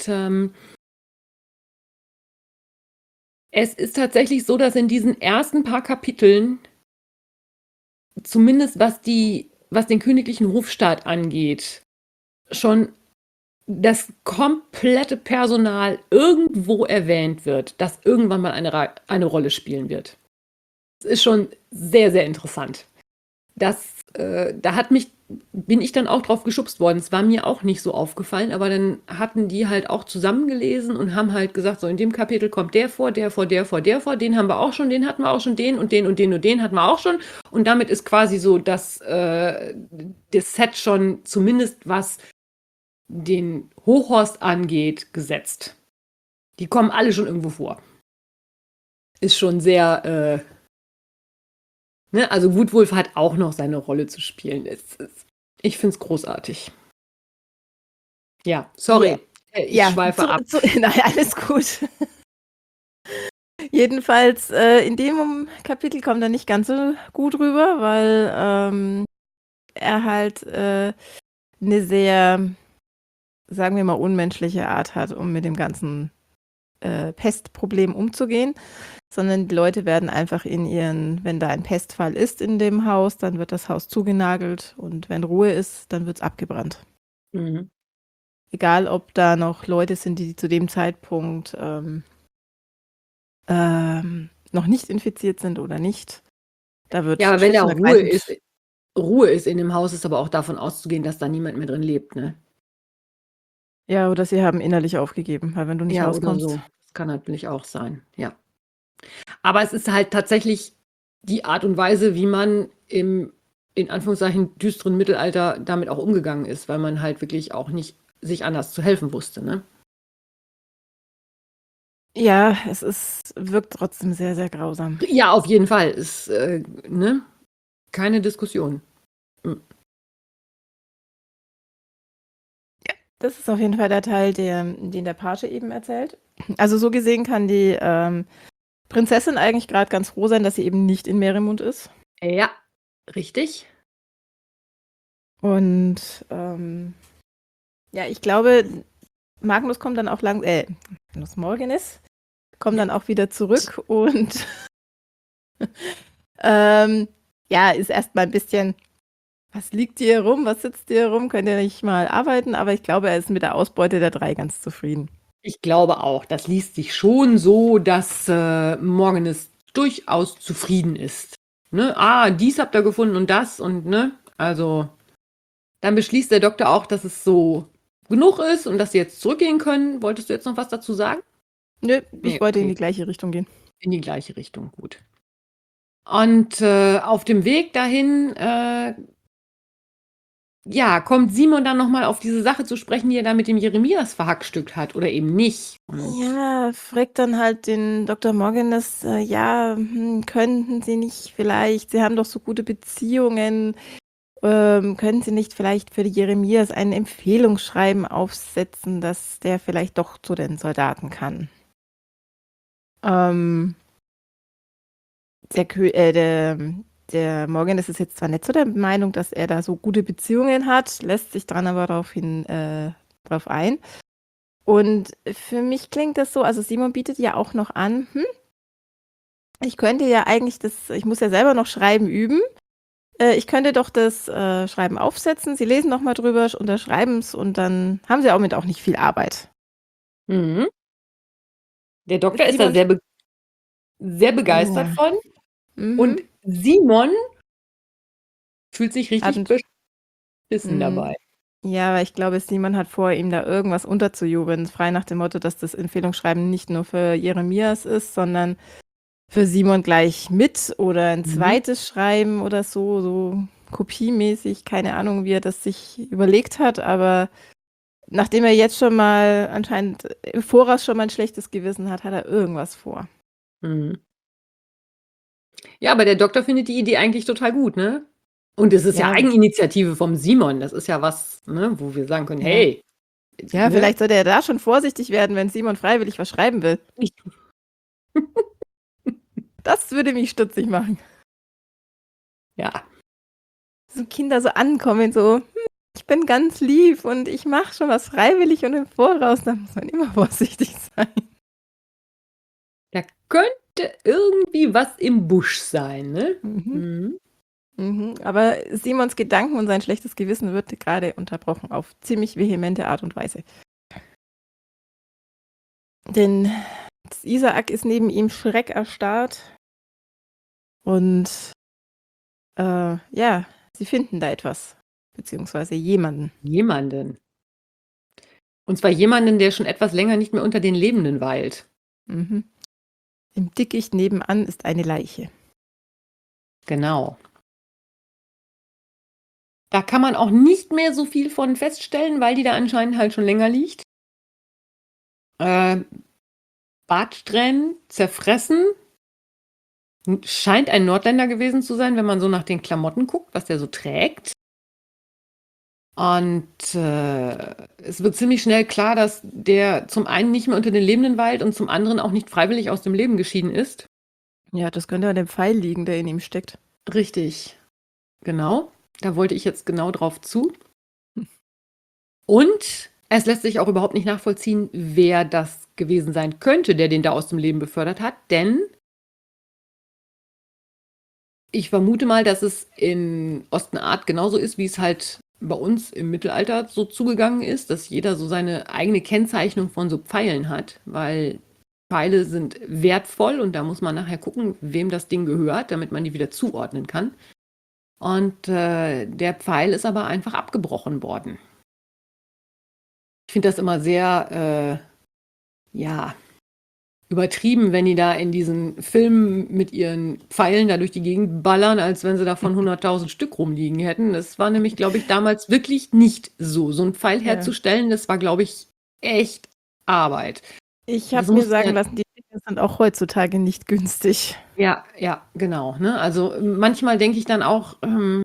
es ist tatsächlich so, dass in diesen ersten paar Kapiteln, zumindest was den königlichen Hofstaat angeht, schon das komplette Personal irgendwo erwähnt wird, das irgendwann mal eine Rolle spielen wird. Das ist schon sehr, sehr interessant. Da bin ich dann auch drauf geschubst worden. Es war mir auch nicht so aufgefallen, aber dann hatten die halt auch zusammengelesen und haben halt gesagt, so in dem Kapitel kommt der vor, der vor, der vor, der vor, den haben wir auch schon, den hatten wir auch schon, den und den und den und den hatten wir auch schon. Und damit ist quasi so das Set schon zumindest was den Hochhorst angeht, gesetzt. Die kommen alle schon irgendwo vor. Ist schon sehr ne? Also Gutwulf hat auch noch seine Rolle zu spielen. Ich finde es großartig. Ja, sorry. Ich schweife ab. Nein, alles gut. Jedenfalls, in dem Kapitel kommt er nicht ganz so gut rüber, weil er halt eine sehr, sagen wir mal, unmenschliche Art hat, um mit dem ganzen Pestproblem umzugehen. Sondern die Leute werden einfach wenn da ein Pestfall ist in dem Haus, dann wird das Haus zugenagelt und wenn Ruhe ist, dann wird es abgebrannt. Mhm. Egal, ob da noch Leute sind, die zu dem Zeitpunkt noch nicht infiziert sind oder nicht. Da wird ja, aber wenn da Ruhe ist in dem Haus, ist aber auch davon auszugehen, dass da niemand mehr drin lebt, ne? Ja, oder sie haben innerlich aufgegeben, weil wenn du nicht rauskommst. Oder so. Das kann natürlich auch sein, ja. Aber es ist halt tatsächlich die Art und Weise, wie man im, in Anführungszeichen, düsteren Mittelalter damit auch umgegangen ist, weil man halt wirklich auch nicht sich anders zu helfen wusste, ne? Ja, wirkt trotzdem sehr, sehr grausam. Ja, auf jeden Fall. Ist, ne? Keine Diskussion. Das ist auf jeden Fall der Teil, den der Page eben erzählt. Also so gesehen kann die Prinzessin eigentlich gerade ganz froh sein, dass sie eben nicht in Meeremund ist. Ja, richtig. Und ja, ich glaube, Magnus kommt dann auch Magnus Morgenes kommt dann auch wieder zurück und ja, ist erstmal ein bisschen Was liegt hier rum? Was sitzt hier rum? Könnt ihr nicht mal arbeiten? Aber ich glaube, er ist mit der Ausbeute der 3 ganz zufrieden. Ich glaube auch, das liest sich schon so, dass Morgenes durchaus zufrieden ist. Ne? Dies habt ihr gefunden und das und ne? Also, dann beschließt der Doktor auch, dass es so genug ist und dass sie jetzt zurückgehen können. Wolltest du jetzt noch was dazu sagen? Nö, ich Nee, wollte in okay. die gleiche Richtung gehen. In die gleiche Richtung, gut. Und auf dem Weg dahin, kommt Simon dann nochmal auf diese Sache zu sprechen, die er da mit dem Jeremias verhackstückt hat oder eben nicht. Und Ja, fragt dann halt den Dr. Morgan, könnten Sie nicht vielleicht, Sie haben doch so gute Beziehungen, können Sie nicht vielleicht für die Jeremias ein Empfehlungsschreiben aufsetzen, dass der vielleicht doch zu den Soldaten kann? Ähm, der Morgan ist jetzt zwar nicht so der Meinung, dass er da so gute Beziehungen hat, lässt sich dann aber drauf ein. Und für mich klingt das so, also Simon bietet ja auch noch an, ich könnte ja eigentlich ich muss ja selber noch Schreiben üben. Ich könnte doch das Schreiben aufsetzen, Sie lesen noch mal drüber, unterschreiben es und dann haben Sie auch nicht viel Arbeit. Mhm. Der Doktor Ist ist da Simon sehr begeistert Ja. von. Mhm. Und Simon fühlt sich richtig Hat- beschissen Mhm. dabei. Ja, aber ich glaube, Simon hat vor, ihm da irgendwas unterzujubeln, frei nach dem Motto, dass das Empfehlungsschreiben nicht nur für Jeremias ist, sondern für Simon gleich mit oder ein zweites Schreiben oder so kopiemäßig, keine Ahnung, wie er das sich überlegt hat, aber nachdem er jetzt schon mal anscheinend im Voraus schon mal ein schlechtes Gewissen hat, hat er irgendwas vor. Mhm. Ja, aber der Doktor findet die Idee eigentlich total gut, ne? Und es ist ja Ja. Eigeninitiative vom Simon. Das ist ja was, ne, wo wir sagen können, Ja. hey. Ja, ne? vielleicht sollte er da schon vorsichtig werden, wenn Simon freiwillig was schreiben will. Das würde mich stutzig machen. Ja. So Kinder so ankommen, so, ich bin ganz lieb und ich mache schon was freiwillig und im Voraus, da muss man immer vorsichtig sein. Da könnte irgendwie was im Busch sein, ne? Mhm. Aber Simons Gedanken und sein schlechtes Gewissen wird gerade unterbrochen auf ziemlich vehemente Art und Weise. Denn Isaak ist neben ihm schreckerstarrt und sie finden da etwas, beziehungsweise jemanden. Jemanden. Und zwar jemanden, der schon etwas länger nicht mehr unter den Lebenden weilt. Mhm. Im Dickicht nebenan ist eine Leiche. Genau. Da kann man auch nicht mehr so viel von feststellen, weil die da anscheinend halt schon länger liegt. Bartsträhnen zerfressen. Scheint ein Nordländer gewesen zu sein, wenn man so nach den Klamotten guckt, was der so trägt. Und es wird ziemlich schnell klar, dass der zum einen nicht mehr unter den Lebenden weilt und zum anderen auch nicht freiwillig aus dem Leben geschieden ist. Ja, das könnte an dem Pfeil liegen, der in ihm steckt. Richtig. Genau. Da wollte ich jetzt genau drauf zu. Und es lässt sich auch überhaupt nicht nachvollziehen, wer das gewesen sein könnte, der den da aus dem Leben befördert hat. Denn ich vermute mal, dass es in Ostenart genauso ist, wie es halt bei uns im Mittelalter so zugegangen ist, dass jeder so seine eigene Kennzeichnung von so Pfeilen hat, weil Pfeile sind wertvoll und da muss man nachher gucken, wem das Ding gehört, damit man die wieder zuordnen kann. Und der Pfeil ist aber einfach abgebrochen worden. Ich finde das immer sehr, übertrieben, wenn die da in diesen Filmen mit ihren Pfeilen da durch die Gegend ballern, als wenn sie davon 100.000 Stück rumliegen hätten. Das war nämlich, glaube ich, damals wirklich nicht so. So einen Pfeil herzustellen, das war, glaube ich, echt Arbeit. Ich habe mir sagen lassen, die Dinge sind auch heutzutage nicht günstig. Ja, genau. Ne? Also manchmal denke ich dann auch,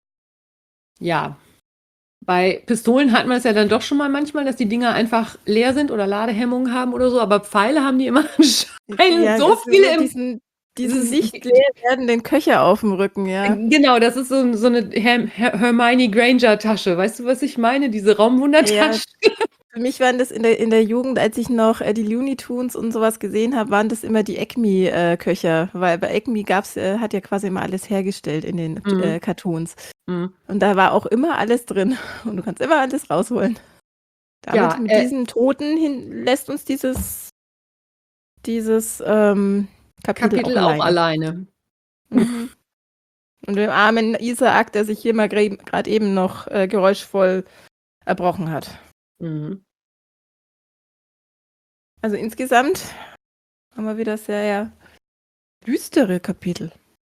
bei Pistolen hat man es ja dann doch schon mal manchmal, dass die Dinger einfach leer sind oder Ladehemmungen haben oder so, aber Pfeile haben die immer anscheinend so viele diesen nicht leer werdenden Köcher auf dem Rücken, ja. Genau, das ist so eine Hermione Granger Tasche. Weißt du, was ich meine? Diese Raumwundertasche. Für mich waren das in der Jugend, als ich noch die Looney Tunes und sowas gesehen habe, waren das immer die Acme-Köcher, weil bei Acme hat ja quasi immer alles hergestellt in den Mhm. Cartoons. Mhm. Und da war auch immer alles drin und du kannst immer alles rausholen. Damit, Ja, mit diesen Toten lässt uns dieses Kapitel auch Kapitel auch alleine. alleine. Mhm. Und dem armen Isaak, der sich hier mal gerade eben noch geräuschvoll erbrochen hat. Mhm. Also insgesamt haben wir wieder sehr düstere Kapitel.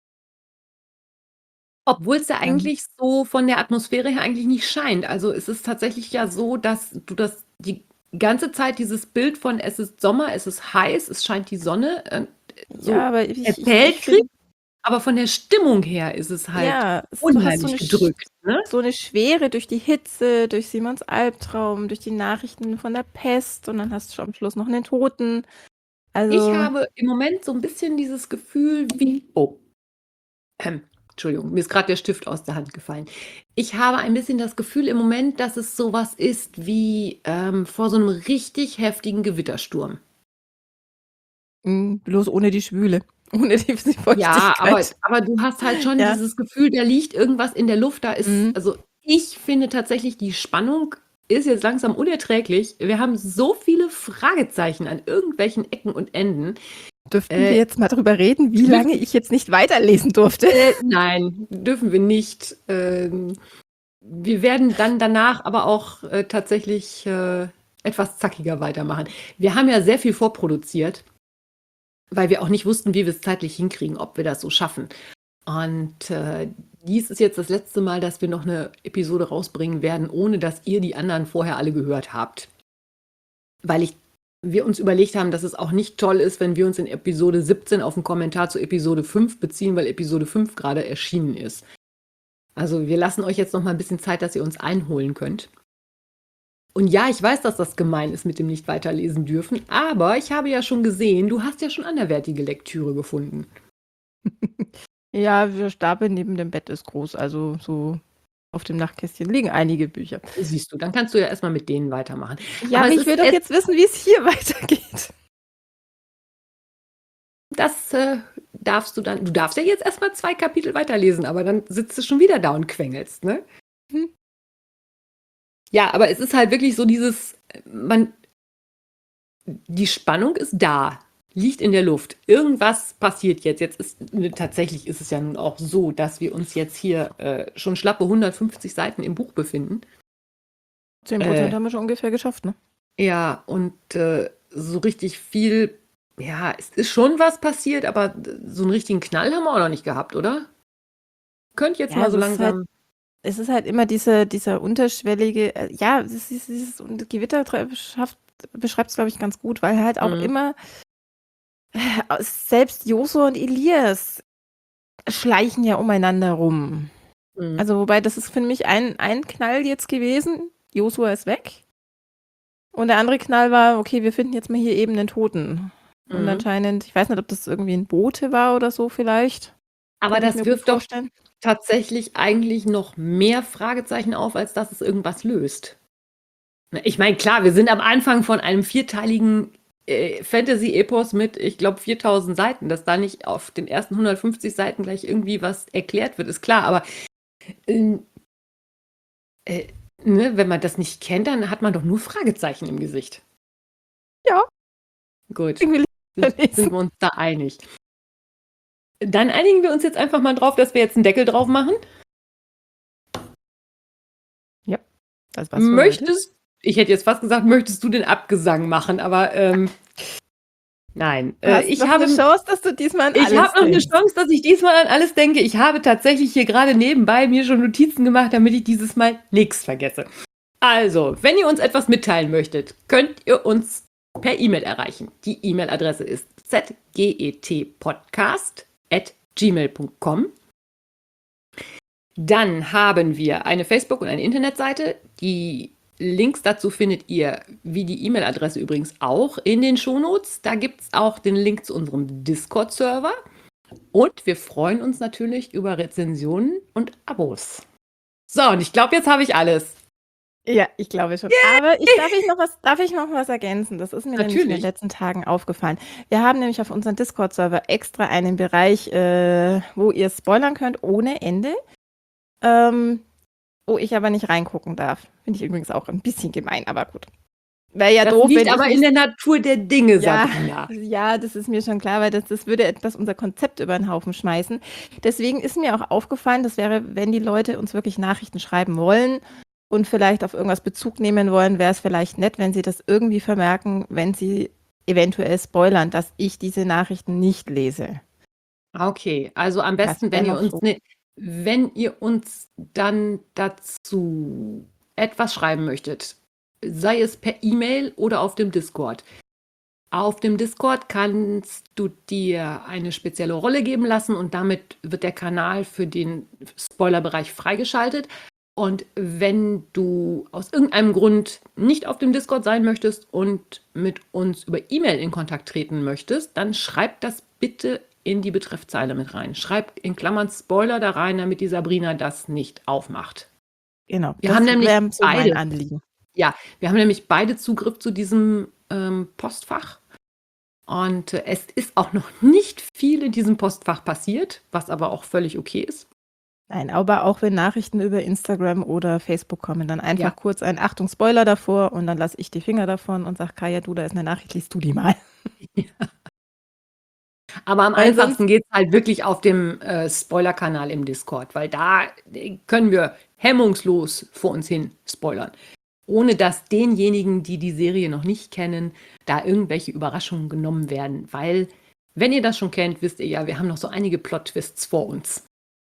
Obwohl es ja eigentlich so von der Atmosphäre her eigentlich nicht scheint. Also es ist tatsächlich ja so, dass du das die ganze Zeit dieses Bild von es ist Sommer, es ist heiß, es scheint die Sonne so Ja, aber ich erzählt finde, kriegst, aber von der Stimmung her ist es halt ja, du hast unheimlich gedrückt. Ne? so eine Schwere durch die Hitze, durch Simons Albtraum, durch die Nachrichten von der Pest und dann hast du am Schluss noch einen Toten. Also, Ich habe im Moment so ein bisschen dieses Gefühl wie, Entschuldigung, mir ist gerade der Stift aus der Hand gefallen. Ich habe ein bisschen das Gefühl im Moment, dass es sowas ist wie vor so einem richtig heftigen Gewittersturm. bloß ohne die Schwüle, ohne die Ja, Feuchtigkeit. aber du hast halt schon Ja. dieses Gefühl, da liegt irgendwas in der Luft. Da ist, Mhm. also ich finde tatsächlich, die Spannung ist jetzt langsam unerträglich. Wir haben so viele Fragezeichen an irgendwelchen Ecken und Enden. Dürften wir jetzt mal drüber reden, wie lange ich jetzt nicht weiterlesen durfte? Nein, dürfen wir nicht. Wir werden dann danach aber auch tatsächlich etwas zackiger weitermachen. Wir haben ja sehr viel vorproduziert, weil wir auch nicht wussten, wie wir es zeitlich hinkriegen, ob wir das so schaffen. Und dies ist jetzt das letzte Mal, dass wir noch eine Episode rausbringen werden, ohne dass ihr die anderen vorher alle gehört habt. Weil wir uns überlegt haben, dass es auch nicht toll ist, wenn wir uns in Episode 17 auf einen Kommentar zu Episode 5 beziehen, weil Episode 5 gerade erschienen ist. Also wir lassen euch jetzt noch mal ein bisschen Zeit, dass ihr uns einholen könnt. Und ja, ich weiß, dass das gemein ist mit dem nicht weiterlesen dürfen, aber ich habe ja schon gesehen, du hast ja schon anderwertige Lektüre gefunden. Ja, der Stapel neben dem Bett ist groß, also so auf dem Nachtkästchen liegen einige Bücher. Siehst du, dann kannst du ja erstmal mit denen weitermachen. Ja, aber ich will doch jetzt wissen, wie es hier weitergeht. Das darfst du dann. Du darfst ja jetzt erstmal 2 Kapitel weiterlesen, aber dann sitzt du schon wieder da und quengelst, ne? Hm. Ja, aber es ist halt wirklich so die Spannung ist da, liegt in der Luft. Irgendwas passiert jetzt. Tatsächlich ist es ja nun auch so, dass wir uns jetzt hier schon schlappe 150 Seiten im Buch befinden. 10% haben wir schon ungefähr geschafft, ne? Ja, und so richtig viel, ja, es ist schon was passiert, aber so einen richtigen Knall haben wir auch noch nicht gehabt, oder? Könnt jetzt Ja, mal so es ist langsam. Es ist halt immer dieser unterschwellige, ja, dieses Gewitter beschreibt es, glaube ich, ganz gut, weil halt auch immer selbst Josua und Elias schleichen ja umeinander rum. Mhm. Also, wobei das ist für mich ein Knall jetzt gewesen. Josua ist weg. Und der andere Knall war, okay, wir finden jetzt mal hier eben einen Toten. Und Mhm. anscheinend, ich weiß nicht, ob das irgendwie ein Bote war oder so vielleicht. Aber Könnte ich das mir gut wirft doch vorstellen. tatsächlich eigentlich noch mehr Fragezeichen auf, als dass es irgendwas löst. Ich meine, klar, wir sind am Anfang von einem 4-teiligen Fantasy-Epos mit, ich glaube, 4000 Seiten. Dass da nicht auf den ersten 150 Seiten gleich irgendwie was erklärt wird, ist klar. Aber ne, wenn man das nicht kennt, dann hat man doch nur Fragezeichen im Gesicht. Ja. Gut, Irgendwie sind wir uns da einig. Dann einigen wir uns jetzt einfach mal drauf, dass wir jetzt einen Deckel drauf machen. Ja, das war's für heute. Ich hätte jetzt fast gesagt, möchtest du den Abgesang machen, aber nein. Ich habe eine Chance, dass du diesmal an alles Ich habe noch eine denkst. Chance, dass ich diesmal an alles denke. Ich habe tatsächlich hier gerade nebenbei mir schon Notizen gemacht, damit ich dieses Mal nichts vergesse. Also, wenn ihr uns etwas mitteilen möchtet, könnt ihr uns per E-Mail erreichen. Die E-Mail-Adresse ist zgetpodcast@gmail.com. Dann haben wir eine Facebook- und eine Internetseite. Die Links dazu findet ihr, wie die E-Mail-Adresse übrigens, auch in den Shownotes. Da gibt es auch den Link zu unserem Discord-Server. Und wir freuen uns natürlich über Rezensionen und Abos. So, und ich glaube, jetzt habe ich alles. Ja, ich glaube schon. Aber darf ich noch was ergänzen? Das ist mir nämlich in den Natürlich. letzten Tagen aufgefallen. Wir haben nämlich auf unserem Discord-Server extra einen Bereich, wo ihr spoilern könnt ohne Ende, wo ich aber nicht reingucken darf. Finde ich übrigens auch ein bisschen gemein, aber gut. Wäre ja Das doof, liegt wenn ich aber in nicht. der Natur der Dinge, Ja, Sabrina. ja, das ist mir schon klar, weil das würde etwas unser Konzept über den Haufen schmeißen. Deswegen ist mir auch aufgefallen, das wäre, wenn die Leute uns wirklich Nachrichten schreiben wollen und vielleicht auf irgendwas Bezug nehmen wollen, wäre es vielleicht nett, wenn sie das irgendwie vermerken, wenn sie eventuell spoilern, dass ich diese Nachrichten nicht lese. Okay, also am Das besten, wäre noch so. wenn ihr uns dann dazu etwas schreiben möchtet, sei es per E-Mail oder auf dem Discord. Auf dem Discord kannst du dir eine spezielle Rolle geben lassen und damit wird der Kanal für den Spoilerbereich freigeschaltet. Und wenn du aus irgendeinem Grund nicht auf dem Discord sein möchtest und mit uns über E-Mail in Kontakt treten möchtest, dann schreib das bitte in die Betreffzeile mit rein. Schreib in Klammern Spoiler da rein, damit die Sabrina das nicht aufmacht. Genau, Wir das haben nämlich wäre so mein beide. Anliegen. Ja, wir haben nämlich beide Zugriff zu diesem Postfach. Und es ist auch noch nicht viel in diesem Postfach passiert, was aber auch völlig okay ist. Nein, aber auch wenn Nachrichten über Instagram oder Facebook kommen, dann einfach Ja. kurz ein Achtung Spoiler davor und dann lasse ich die Finger davon und sage, Kaya, du, da ist eine Nachricht, liest du die mal. Aber am Weil einfachsten geht es halt wirklich auf dem Spoiler-Kanal im Discord, weil da können wir hemmungslos vor uns hin spoilern. Ohne dass denjenigen, die die Serie noch nicht kennen, da irgendwelche Überraschungen genommen werden. Weil, wenn ihr das schon kennt, wisst ihr ja, wir haben noch so einige Plot-Twists vor uns.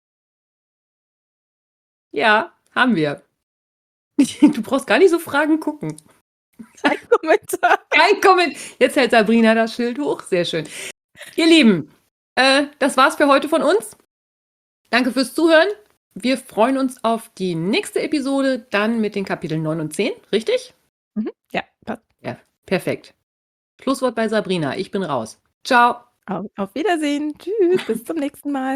Ja, haben wir. Du brauchst gar nicht so Fragen gucken. Kein Kommentar. Kein Kommentar. Jetzt hält Sabrina das Schild hoch. Sehr schön. Ihr Lieben, das war's für heute von uns. Danke fürs Zuhören. Wir freuen uns auf die nächste Episode, dann mit den Kapiteln 9 und 10, richtig? Ja, passt. Ja, perfekt. Schlusswort bei Sabrina. Ich bin raus. Ciao. Auf Wiedersehen. Tschüss, bis zum nächsten Mal.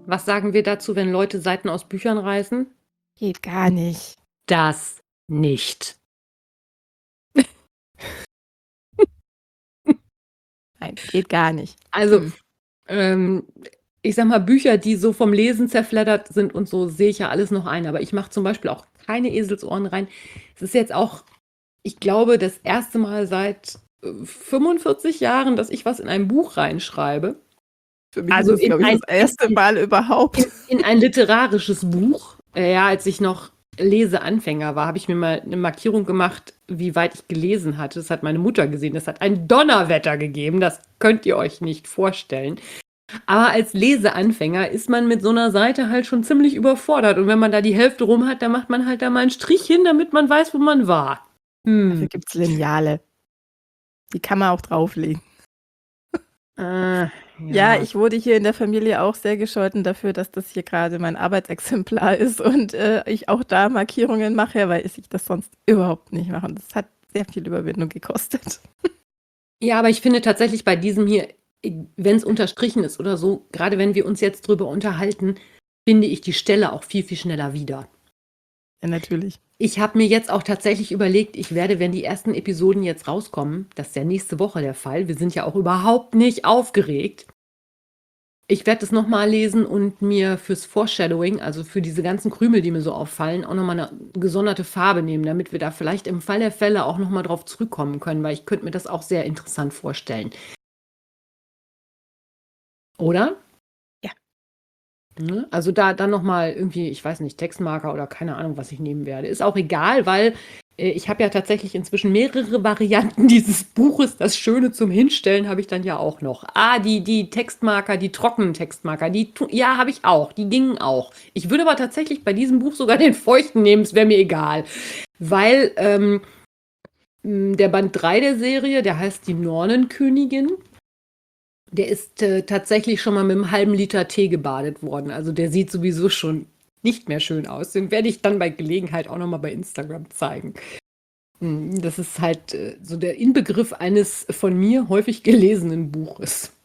Was sagen wir dazu, wenn Leute Seiten aus Büchern reißen? Geht gar nicht. Das nicht. Nein, geht gar nicht. Also, ich sag mal, Bücher, die so vom Lesen zerfleddert sind und so, sehe ich ja alles noch ein. Aber ich mache zum Beispiel auch keine Eselsohren rein. Es ist jetzt auch, ich glaube, das erste Mal seit 45 Jahren, dass ich was in ein Buch reinschreibe. Für mich Also ist es, glaube ich, das erste Mal überhaupt. In ein literarisches Buch. Ja, als ich noch Leseanfänger war, habe ich mir mal eine Markierung gemacht, wie weit ich gelesen hatte. Das hat meine Mutter gesehen. Das hat ein Donnerwetter gegeben. Das könnt ihr euch nicht vorstellen. Aber als Leseanfänger ist man mit so einer Seite halt schon ziemlich überfordert. Und wenn man da die Hälfte rum hat, dann macht man halt da mal einen Strich hin, damit man weiß, wo man war. Dafür gibt es Lineale. Die kann man auch drauflegen. Ja, ich wurde hier in der Familie auch sehr gescholten dafür, dass das hier gerade mein Arbeitsexemplar ist und ich auch da Markierungen mache, weil ich das sonst überhaupt nicht mache. Und das hat sehr viel Überwindung gekostet. Ja, aber ich finde tatsächlich bei diesem hier, wenn es unterstrichen ist oder so, gerade wenn wir uns jetzt drüber unterhalten, finde ich die Stelle auch viel, viel schneller wieder. Ja, natürlich. Ich habe mir jetzt auch tatsächlich überlegt, ich werde, wenn die ersten Episoden jetzt rauskommen, das ist ja nächste Woche der Fall, wir sind ja auch überhaupt nicht aufgeregt. Ich werde das nochmal lesen und mir fürs Foreshadowing, also für diese ganzen Krümel, die mir so auffallen, auch nochmal eine gesonderte Farbe nehmen, damit wir da vielleicht im Fall der Fälle auch nochmal drauf zurückkommen können, weil ich könnte mir das auch sehr interessant vorstellen. Oder? Ja. Ne? Also da dann nochmal irgendwie, ich weiß nicht, Textmarker oder keine Ahnung, was ich nehmen werde. Ist auch egal, weil ich habe ja tatsächlich inzwischen mehrere Varianten dieses Buches. Das Schöne zum Hinstellen habe ich dann ja auch noch. Die Textmarker, die trockenen Textmarker, ja, habe ich auch. Die gingen auch. Ich würde aber tatsächlich bei diesem Buch sogar den feuchten nehmen, es wäre mir egal. Weil der Band 3 der Serie, der heißt Die Nornenkönigin. Der ist tatsächlich schon mal mit einem halben Liter Tee gebadet worden. Also der sieht sowieso schon nicht mehr schön aus. Den werde ich dann bei Gelegenheit auch noch mal bei Instagram zeigen. Das ist halt so der Inbegriff eines von mir häufig gelesenen Buches.